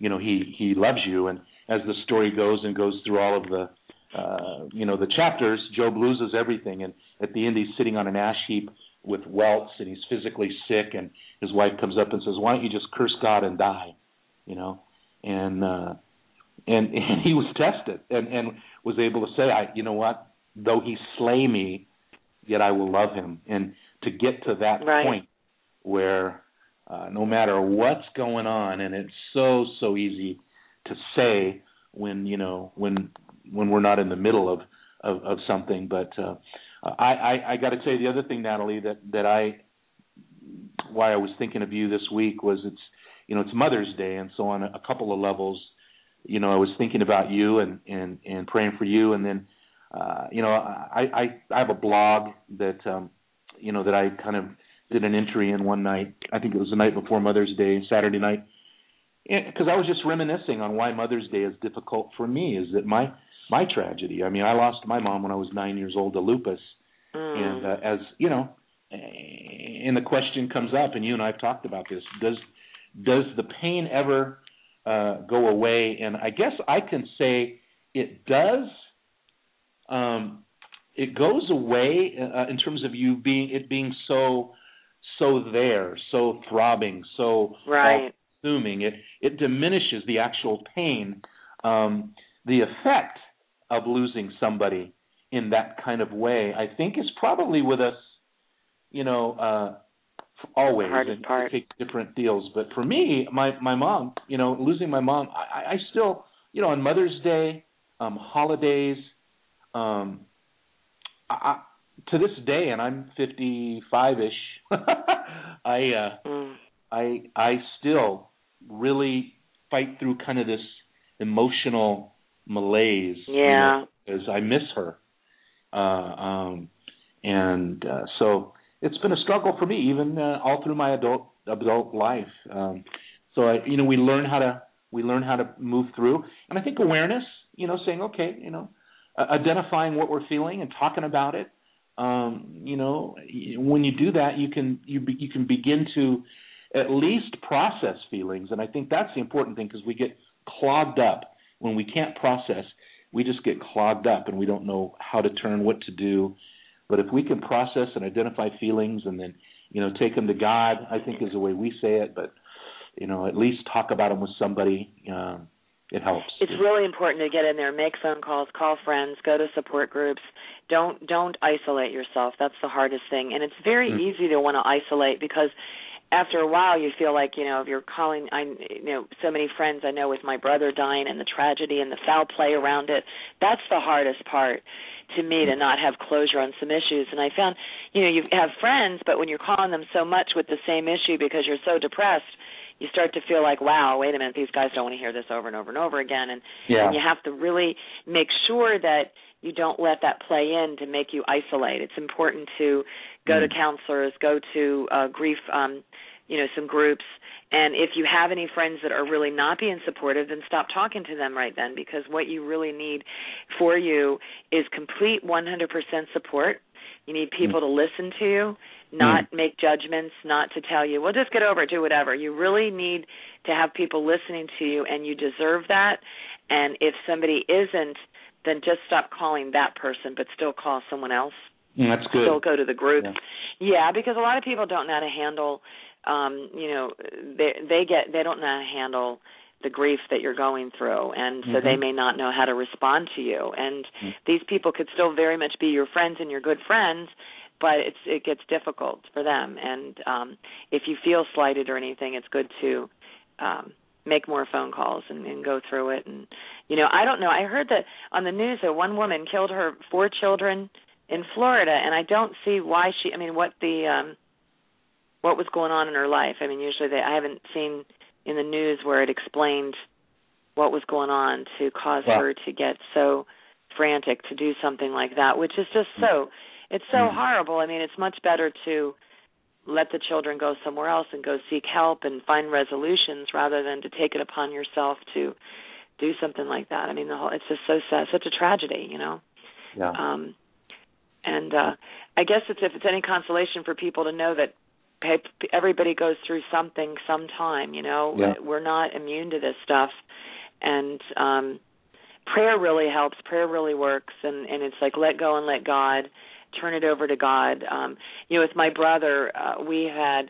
you know, he he loves you. And as the story goes and goes through all of the uh, you know the chapters, Job loses everything, and at the end he's sitting on an ash heap with welts, and he's physically sick, and his wife comes up and says, "Why don't you just curse God and die?" You know, and uh, and and he was tested and, and was able to say, "I, you know what? Though he slay me, yet I will love him." And to get to that right. point where uh, no matter what's going on, and it's so so easy to say when you know when when we're not in the middle of of, of something, but uh, I, I, I got to tell you the other thing, Natalie, that that I why I was thinking of you this week was it's you know it's Mother's Day, and so on a, a couple of levels, you know I was thinking about you and and, and praying for you, and then uh, you know I, I I have a blog that um, you know that I kind of did an entry in one night. I think it was the night before Mother's Day, Saturday night, because I was just reminiscing on why Mother's Day is difficult for me. Is that my my tragedy? I mean, I lost my mom when I was nine years old to lupus, mm. and uh, as you know, and the question comes up, and you and I have talked about this: does does the pain ever uh, go away? And I guess I can say it does. Um, it goes away uh, in terms of you being it being so so there, so throbbing, so right. consuming. It it diminishes the actual pain. Um, the effect of losing somebody in that kind of way, I think, is probably with us, you know, uh, always. Hardest part. Take different deals. But for me, my, my mom, you know, losing my mom, I, I still, you know, on Mother's Day, um, holidays, um, I, to this day, and I'm fifty-five-ish, I, uh, mm. I, I still really fight through kind of this emotional malaise, yeah, you know, because I miss her, uh, um, and uh, so it's been a struggle for me, even uh, all through my adult adult life. Um, so I, you know, we learn how to we learn how to move through, and I think awareness, you know, saying okay, you know, uh, identifying what we're feeling and talking about it. Um, you know, when you do that, you can you be, you can begin to at least process feelings, and I think that's the important thing, because we get clogged up. When we can't process, we just get clogged up and we don't know how to turn, what to do. But if we can process and identify feelings and then, you know, take them to God, I think is the way we say it. But, you know, at least talk about them with somebody. Um, it helps. It's really important to get in there, make phone calls, call friends, go to support groups. Don't don't isolate yourself. That's the hardest thing. And it's very mm-hmm. easy to want to isolate, because after a while, you feel like, you know, if you're calling, I, you know, so many friends I know with my brother dying and the tragedy and the foul play around it, that's the hardest part to me, to not have closure on some issues. And I found, you know, you have friends, but when you're calling them so much with the same issue because you're so depressed, you start to feel like, wow, wait a minute, these guys don't want to hear this over and over and over again. And, yeah. and you have to really make sure that you don't let that play in to make you isolate. It's important to go mm. to counselors, go to uh, grief, um, you know, some groups. And if you have any friends that are really not being supportive, then stop talking to them right then, because what you really need for you is complete one hundred percent support. You need people mm. to listen to you, not mm. make judgments, not to tell you, well, just get over it, do whatever. You really need to have people listening to you, and you deserve that. And if somebody isn't, then just stop calling that person, but still call someone else. Mm, that's good. Still go to the group. Yeah. yeah, because a lot of people don't know how to handle, um, you know, they they get they don't know how to handle the grief that you're going through, and so mm-hmm. they may not know how to respond to you. And mm-hmm. these people could still very much be your friends and your good friends, but it's it gets difficult for them. And um, if you feel slighted or anything, it's good to um, make more phone calls and, and go through it. And, you know, I don't know. I heard that on the news that one woman killed her four children in Florida, and I don't see why she, I mean, what the, um, what was going on in her life. I mean, usually they, I haven't seen in the news where it explained what was going on to cause yeah. her to get so frantic to do something like that, which is just so, it's so mm-hmm. horrible. I mean, it's much better to let the children go somewhere else and go seek help and find resolutions rather than to take it upon yourself to do something like that. I mean, the whole, it's just so sad, such a tragedy, you know. Yeah. Um, and uh, I guess it's, if it's any consolation for people to know that everybody goes through something sometime, you know. Yeah. We're not immune to this stuff. And um, prayer really helps. Prayer really works. And, and it's like let go and let God, turn it over to God. Um, you know, with my brother, uh, we had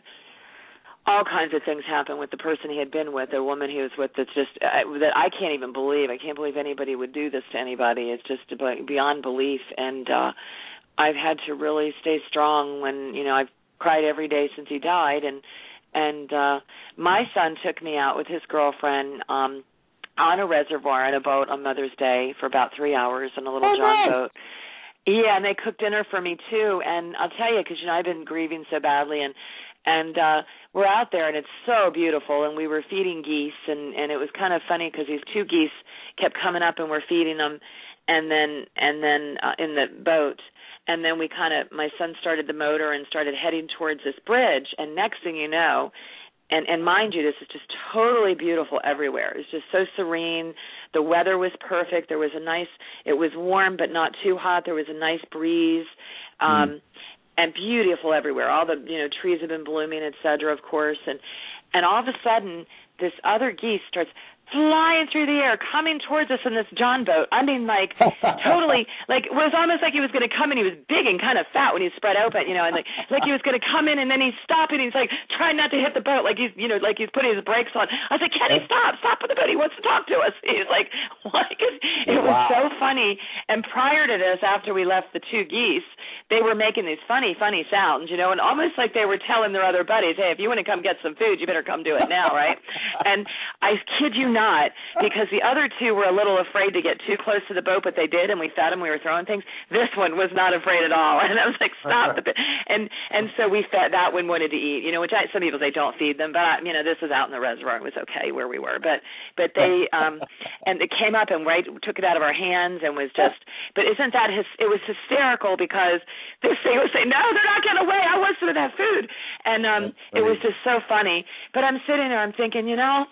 all kinds of things happen with the person he had been with, a woman he was with that's just, uh, that I can't even believe. I can't believe anybody would do this to anybody. It's just beyond belief. And uh, I've had to really stay strong when, you know, I've cried every day since he died. And, and uh, my son took me out with his girlfriend um, on a reservoir on a boat on Mother's Day for about three hours on a little oh, John nice. boat. Yeah, and they cooked dinner for me, too. And I'll tell you, because, you know, I've been grieving so badly, and And uh, we're out there, and it's so beautiful, and we were feeding geese, and, and it was kind of funny because these two geese kept coming up, and we're feeding them, and then and then uh, in the boat, and then we kind of, my son started the motor and started heading towards this bridge, and next thing you know, and, and mind you, this is just totally beautiful everywhere. It's just so serene. The weather was perfect. There was a nice, it was warm but not too hot. There was a nice breeze. Um, mm. And beautiful everywhere. All the, you know, trees have been blooming, et cetera, of course. And and all of a sudden, this other geese starts flying through the air, coming towards us in this John boat. I mean, like, totally, like, it was almost like he was going to come in. He was big and kind of fat when he spread open, you know, and like, like he was going to come in, and then he's stopping. He's like trying not to hit the boat, like he's, you know, like he's putting his brakes on. I was like, Kenny, stop, stop with the boat. He wants to talk to us. He's like, what? It was wow. so funny. And prior to this, after we left the two geese, they were making these funny, funny sounds, you know, and almost like they were telling their other buddies, hey, if you want to come get some food, you better come do it now, right? And I kid you not, because the other two were a little afraid to get too close to the boat, but they did, and we fed them, we were throwing things. This one was not afraid at all, and I was like, stop. the And and so we fed, that one wanted to eat, you know, which I, some people say don't feed them, but, I, you know, this was out in the reservoir. It was okay where we were. But but they, um, and it came up and right took it out of our hands and was just, but isn't that, his, it was hysterical because this thing was saying, no, they're not getting away. I want some of that food. And um, it was just so funny. But I'm sitting there, I'm thinking, you know,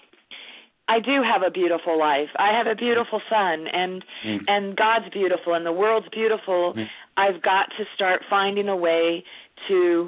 I do have a beautiful life. I have a beautiful son, and mm. and God's beautiful, and the world's beautiful. Mm. I've got to start finding a way to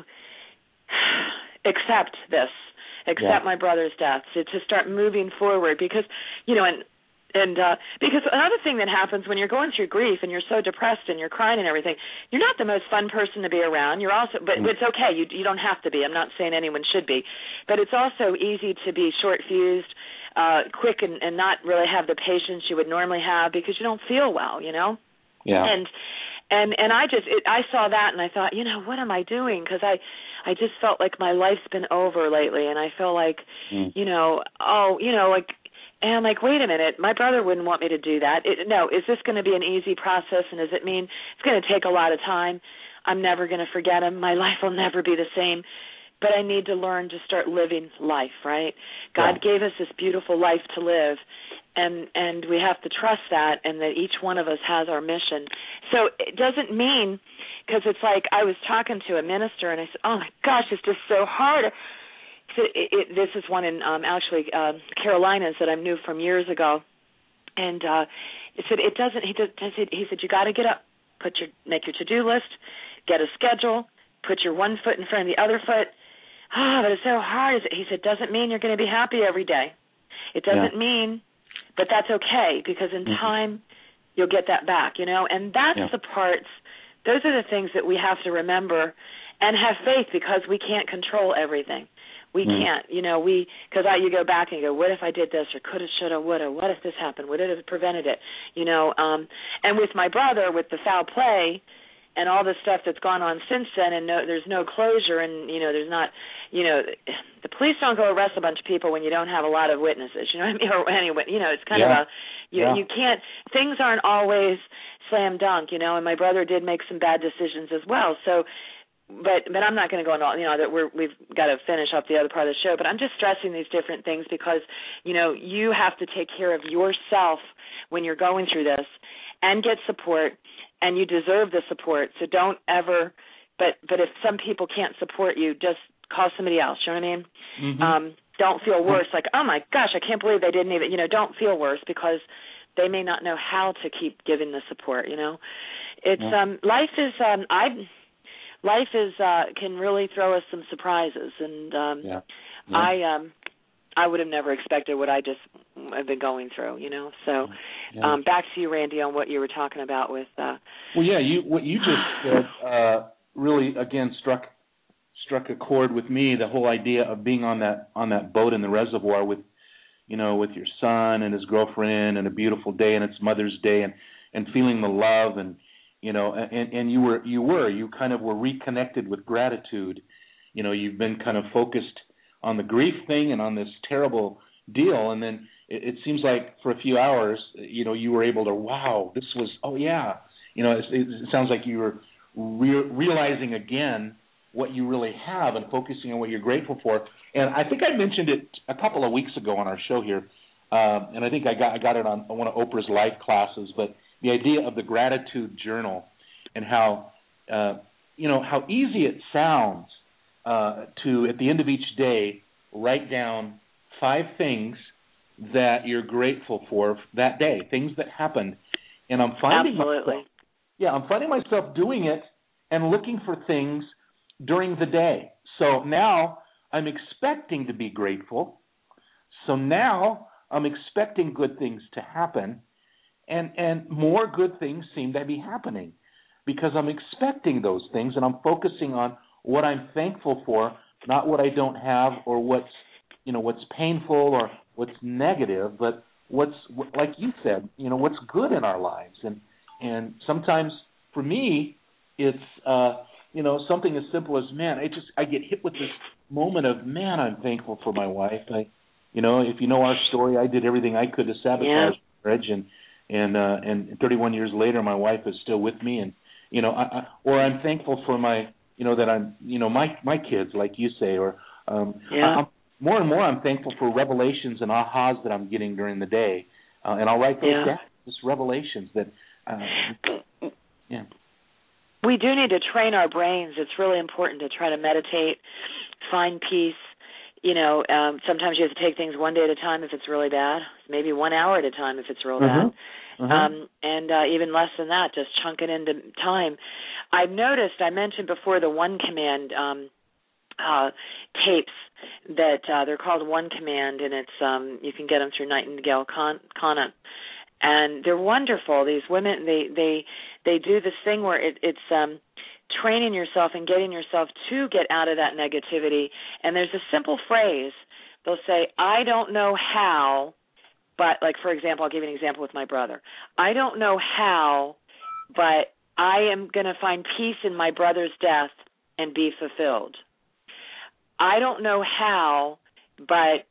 accept this, accept yeah. my brother's death, to, to start moving forward. Because, you know, and and uh, because another thing that happens when you're going through grief and you're so depressed and you're crying and everything, you're not the most fun person to be around. You're also, but mm. it's okay. You you don't have to be. I'm not saying anyone should be, but it's also easy to be short-fused. Uh, quick and, and not really have the patience you would normally have because you don't feel well, you know? Yeah. And and and I just, it, I saw that and I thought, you know, what am I doing? Because I, I just felt like my life's been over lately, and I feel like, mm. you know, oh, you know, like, and I'm like, wait a minute, my brother wouldn't want me to do that. It, no, is this going to be an easy process, and does it mean it's going to take a lot of time? I'm never going to forget him. My life will never be the same. But I need to learn to start living life, right? God yeah. gave us this beautiful life to live, and and we have to trust that, and that each one of us has our mission. So it doesn't mean, because it's like I was talking to a minister, and I said, oh, my gosh, it's just so hard. So it, it, this is one in um, actually uh, Carolinas that I knew from years ago, and uh, he said it doesn't. He, does, he said you got to get up, put your make your to-do list, get a schedule, put your one foot in front of the other foot. Ah, oh, but it's so hard. He said, doesn't mean you're going to be happy every day. It doesn't yeah. mean, but that's okay, because in mm-hmm. time you'll get that back, you know. And that's yeah. the parts, those are the things that we have to remember and have faith, because we can't control everything. We mm-hmm. can't, you know, we, because you go back and you go, what if I did this, or coulda, shoulda, woulda, what if this happened, would it have prevented it, you know. Um, and with my brother, with the foul play, and all the stuff that's gone on since then, and no, there's no closure, and, you know, there's not, you know, the police don't go arrest a bunch of people when you don't have a lot of witnesses, you know what I mean? Or anyway, you know, it's kind yeah. of a, you, yeah. you can't, things aren't always slam dunk, you know, and my brother did make some bad decisions as well, so, but but I'm not going to go into all, you know, that we're, we've got to finish up the other part of the show, but I'm just stressing these different things because, you know, you have to take care of yourself when you're going through this and get support, and you deserve the support, so don't ever, but but if some people can't support you, just call somebody else, you know what I mean? Mm-hmm. Um, don't feel worse, like, oh my gosh, I can't believe they didn't even, you know, don't feel worse, because they may not know how to keep giving the support, you know? It's, yeah. um, life is, um, I, life is uh, can really throw us some surprises, and um, yeah. Yeah. I um, I would have never expected what I just have been going through, you know. So, yeah. um, back to you, Randy, on what you were talking about with. Uh, well, yeah, you what you just said uh, really again struck struck a chord with me. The whole idea of being on that on that boat in the reservoir with, you know, with your son and his girlfriend, and a beautiful day, and it's Mother's Day, and, and feeling the love, and you know, and, and you were you were you kind of were reconnected with gratitude. You know, you've been kind of focused on the grief thing and on this terrible deal, and then it, it seems like for a few hours, you know, you were able to, wow, this was, oh yeah, you know, it, it sounds like you were re- realizing again what you really have and focusing on what you're grateful for. And I think I mentioned it a couple of weeks ago on our show here, um, and I think I got I got it on one of Oprah's life classes. But the idea of the gratitude journal and how uh, you know how easy it sounds uh, to at the end of each day write down five things that you're grateful for that day, things that happened. And I'm finding Absolutely. myself, yeah, I'm finding myself doing it and looking for things during the day. So now I'm expecting to be grateful. So now I'm expecting good things to happen, and, and more good things seem to be happening because I'm expecting those things, and I'm focusing on what I'm thankful for, not what I don't have or what's, you know, what's painful or what's negative, but what's, like you said, you know, what's good in our lives. And and sometimes for me, it's uh, you know, something as simple as, man, I just I get hit with this moment of, man, I'm thankful for my wife. I, you know, if you know our story, I did everything I could to sabotage yeah. marriage, and and uh, and thirty-one years later, my wife is still with me, and you know, I, I, or I'm thankful for my, you know, that I'm, you know, my my kids, like you say, or um, yeah. I'm, more and more I'm thankful for revelations and ahas that I'm getting during the day, uh, and I'll write those yeah. down, just revelations that, uh, yeah. We do need to train our brains. It's really important to try to meditate, find peace. You know, um, sometimes you have to take things one day at a time if it's really bad, maybe one hour at a time if it's real Mm-hmm. bad, Mm-hmm. um, and uh, even less than that, just chunk it into time. I've noticed, I mentioned before the One Command um, uh, tapes that uh, they're called One Command, and it's um, you can get them through Nightingale Con- Conant. And they're wonderful. These women, they they they do this thing where it, it's um, training yourself and getting yourself to get out of that negativity. And there's a simple phrase. They'll say, I don't know how, but, like, for example, I'll give you an example with my brother. I don't know how, but I am going to find peace in my brother's death and be fulfilled. I don't know how, but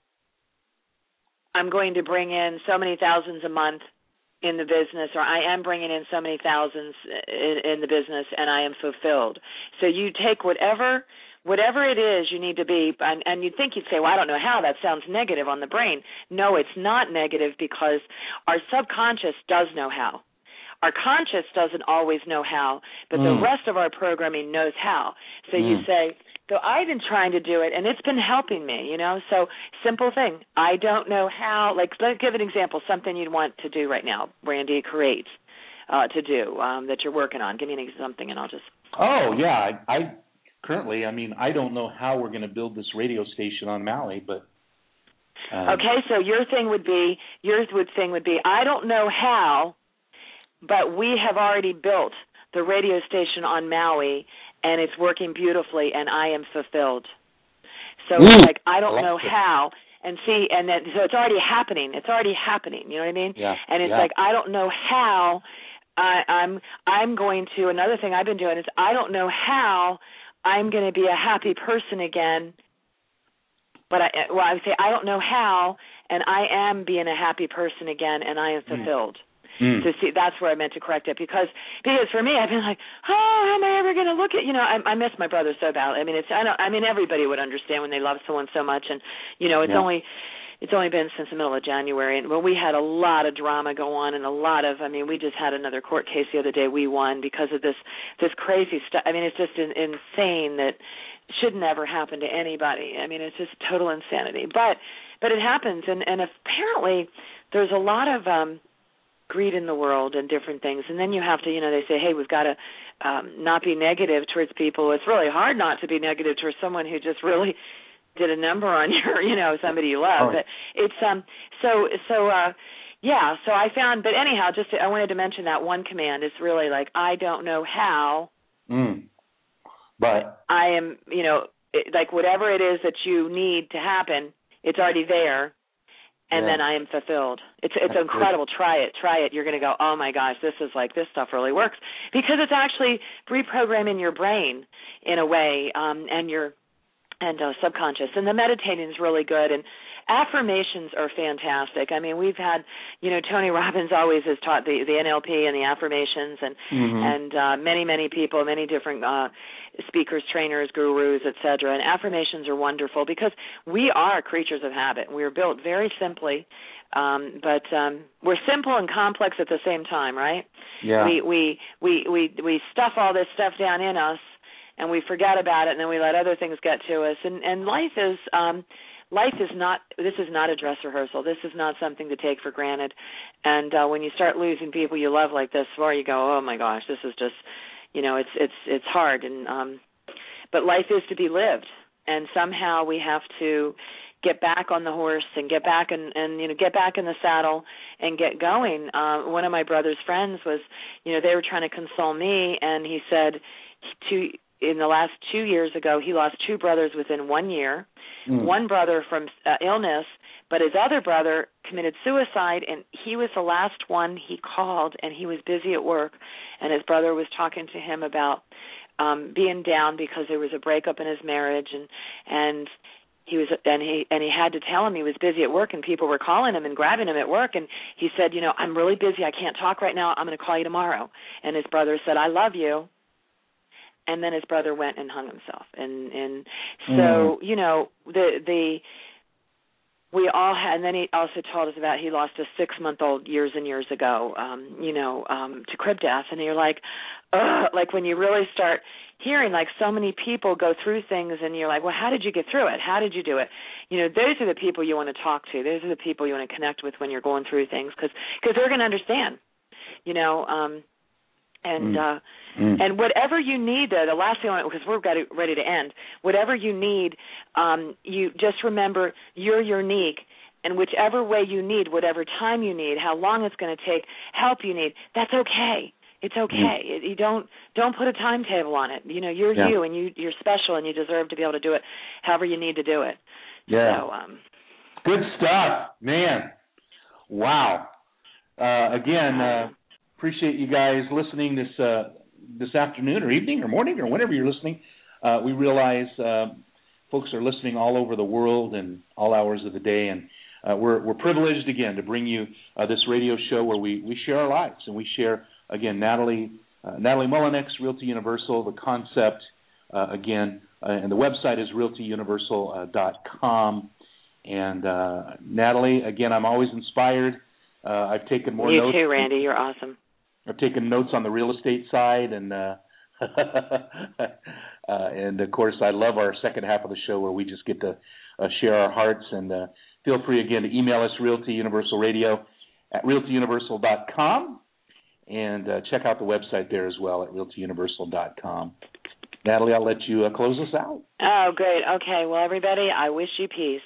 I'm going to bring in so many thousands a month in the business, or I am bringing in so many thousands in, in the business, and I am fulfilled. So you take whatever whatever it is you need to be, and, and you'd think you'd say, well, I don't know how. That sounds negative on the brain. No, it's not negative because our subconscious does know how. Our conscious doesn't always know how, but mm. the rest of our programming knows how. So mm. you say, so I've been trying to do it, and it's been helping me, you know. So simple thing. I don't know how. Like, let's give an example, something you'd want to do right now, Randy, create uh, to do um, that you're working on. Give me an, something, and I'll just. Oh, yeah. I, I currently, I mean, I don't know how we're going to build this radio station on Maui, but. Um, okay, so your thing would be, your thing would be, I don't know how, but we have already built the radio station on Maui, and it's working beautifully, and I am fulfilled. So Ooh, it's like, I don't I know like how, and see, and then, so it's already happening. It's already happening, you know what I mean? Yeah. And it's yeah. like, I don't know how I, I'm I'm going to, another thing I've been doing is, I don't know how I'm going to be a happy person again, but I, well, I would say, I don't know how, and I am being a happy person again, and I am fulfilled. Mm. Mm. To see, that's where I meant to correct it, because because for me, I've been like, oh, how am I ever going to look at, you know, I, I miss my brother so badly. I mean, it's I don't, I mean, everybody would understand when they love someone so much, and you know, it's yeah. only it's only been since the middle of January, and well, we had a lot of drama go on, and a lot of, I mean, we just had another court case the other day. We won because of this this crazy stuff. I mean, it's just in, insane that should never happen to anybody. I mean, it's just total insanity, but but it happens, and and apparently there's a lot of um. greed in the world and different things. And then you have to, you know, they say, hey, we've got to um, not be negative towards people. It's really hard not to be negative towards someone who just really did a number on your, you know, somebody you love. But it's um so so uh yeah. So I found, but anyhow, just to, I wanted to mention that one command is really like, I don't know how, mm. but I am, you know, it, like whatever it is that you need to happen, it's already there. And yeah. then I am fulfilled. It's it's That's incredible. Good. Try it. Try it. You're going to go, oh, my gosh, this is like, this stuff really works. Because it's actually reprogramming your brain in a way, um, and your and uh, subconscious. And the meditating is really good. And affirmations are fantastic. I mean, we've had, you know, Tony Robbins always has taught the, the N L P and the affirmations, and mm-hmm. and uh, many, many people, many different uh, speakers, trainers, gurus, et cetera. And affirmations are wonderful because we are creatures of habit. We are built very simply, um, but um, we're simple and complex at the same time, right? Yeah. We we we we we stuff all this stuff down in us, and we forget about it, and then we let other things get to us. And and life is. Um, Life is not, this is not a dress rehearsal. This is not something to take for granted. And uh, when you start losing people you love like this, where you go, oh my gosh, this is just, you know, it's it's it's hard. And um, but life is to be lived. And somehow we have to get back on the horse and get back and, and you know, get back in the saddle and get going. Uh, one of my brother's friends was, you know, they were trying to console me, and he said to in the last two years ago, he lost two brothers within one year. Mm. One brother from uh, illness, but his other brother committed suicide, and he was the last one he called, and he was busy at work, and his brother was talking to him about um, being down because there was a breakup in his marriage, and and he was and he and he had to tell him he was busy at work, and people were calling him and grabbing him at work, and he said, you know, I'm really busy, I can't talk right now, I'm going to call you tomorrow. And his brother said, I love you. And then his brother went and hung himself, and and so mm. you know the the we all had. And then he also told us about he lost a six month old years and years ago, um, you know, um, to crib death. And you're like, ugh, like when you really start hearing like so many people go through things, and you're like, well, how did you get through it? How did you do it? You know, those are the people you want to talk to. Those are the people you want to connect with when you're going through things, because because they're going to understand, you know. Um, And uh, mm. and whatever you need, though, the last thing, because we're got to, ready to end, whatever you need, um, you just remember you're unique, and whichever way you need, whatever time you need, how long it's going to take, help you need, that's okay. It's okay. Mm. It, you don't don't put a timetable on it. You know, you're yeah. you, and you you're special, and you deserve to be able to do it however you need to do it. Yeah. So, um, good stuff, man. Wow. Uh, again. Uh, Appreciate you guys listening this uh, this afternoon or evening or morning or whenever you're listening. Uh, we realize uh, folks are listening all over the world and all hours of the day, and uh, we're we're privileged again to bring you uh, this radio show where we, we share our lives, and we share again Natalie uh, Natalie Mullinex, Realty Universal, the concept uh, again, uh, and the website is realty universal dot com. And uh, Natalie, again, I'm always inspired. Uh, I've taken more you notes. You too, Randy. You're awesome. I've taken notes on the real estate side, and uh, uh, and of course, I love our second half of the show where we just get to uh, share our hearts. And uh, feel free again to email us Realty Universal Radio at realty universal dot com, and uh, check out the website there as well at realty universal dot com. Natalie, I'll let you uh, close us out. Oh, great. Okay. Well, everybody, I wish you peace.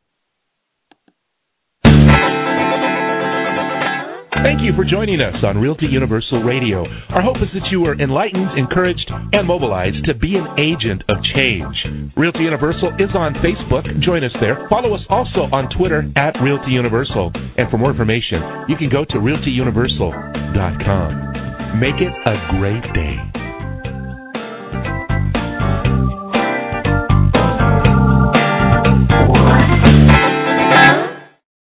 Thank you for joining us on Realty Universal Radio. Our hope is that you are enlightened, encouraged, and mobilized to be an agent of change. Realty Universal is on Facebook. Join us there. Follow us also on Twitter at Realty Universal. And for more information, you can go to realty universal dot com. Make it a great day.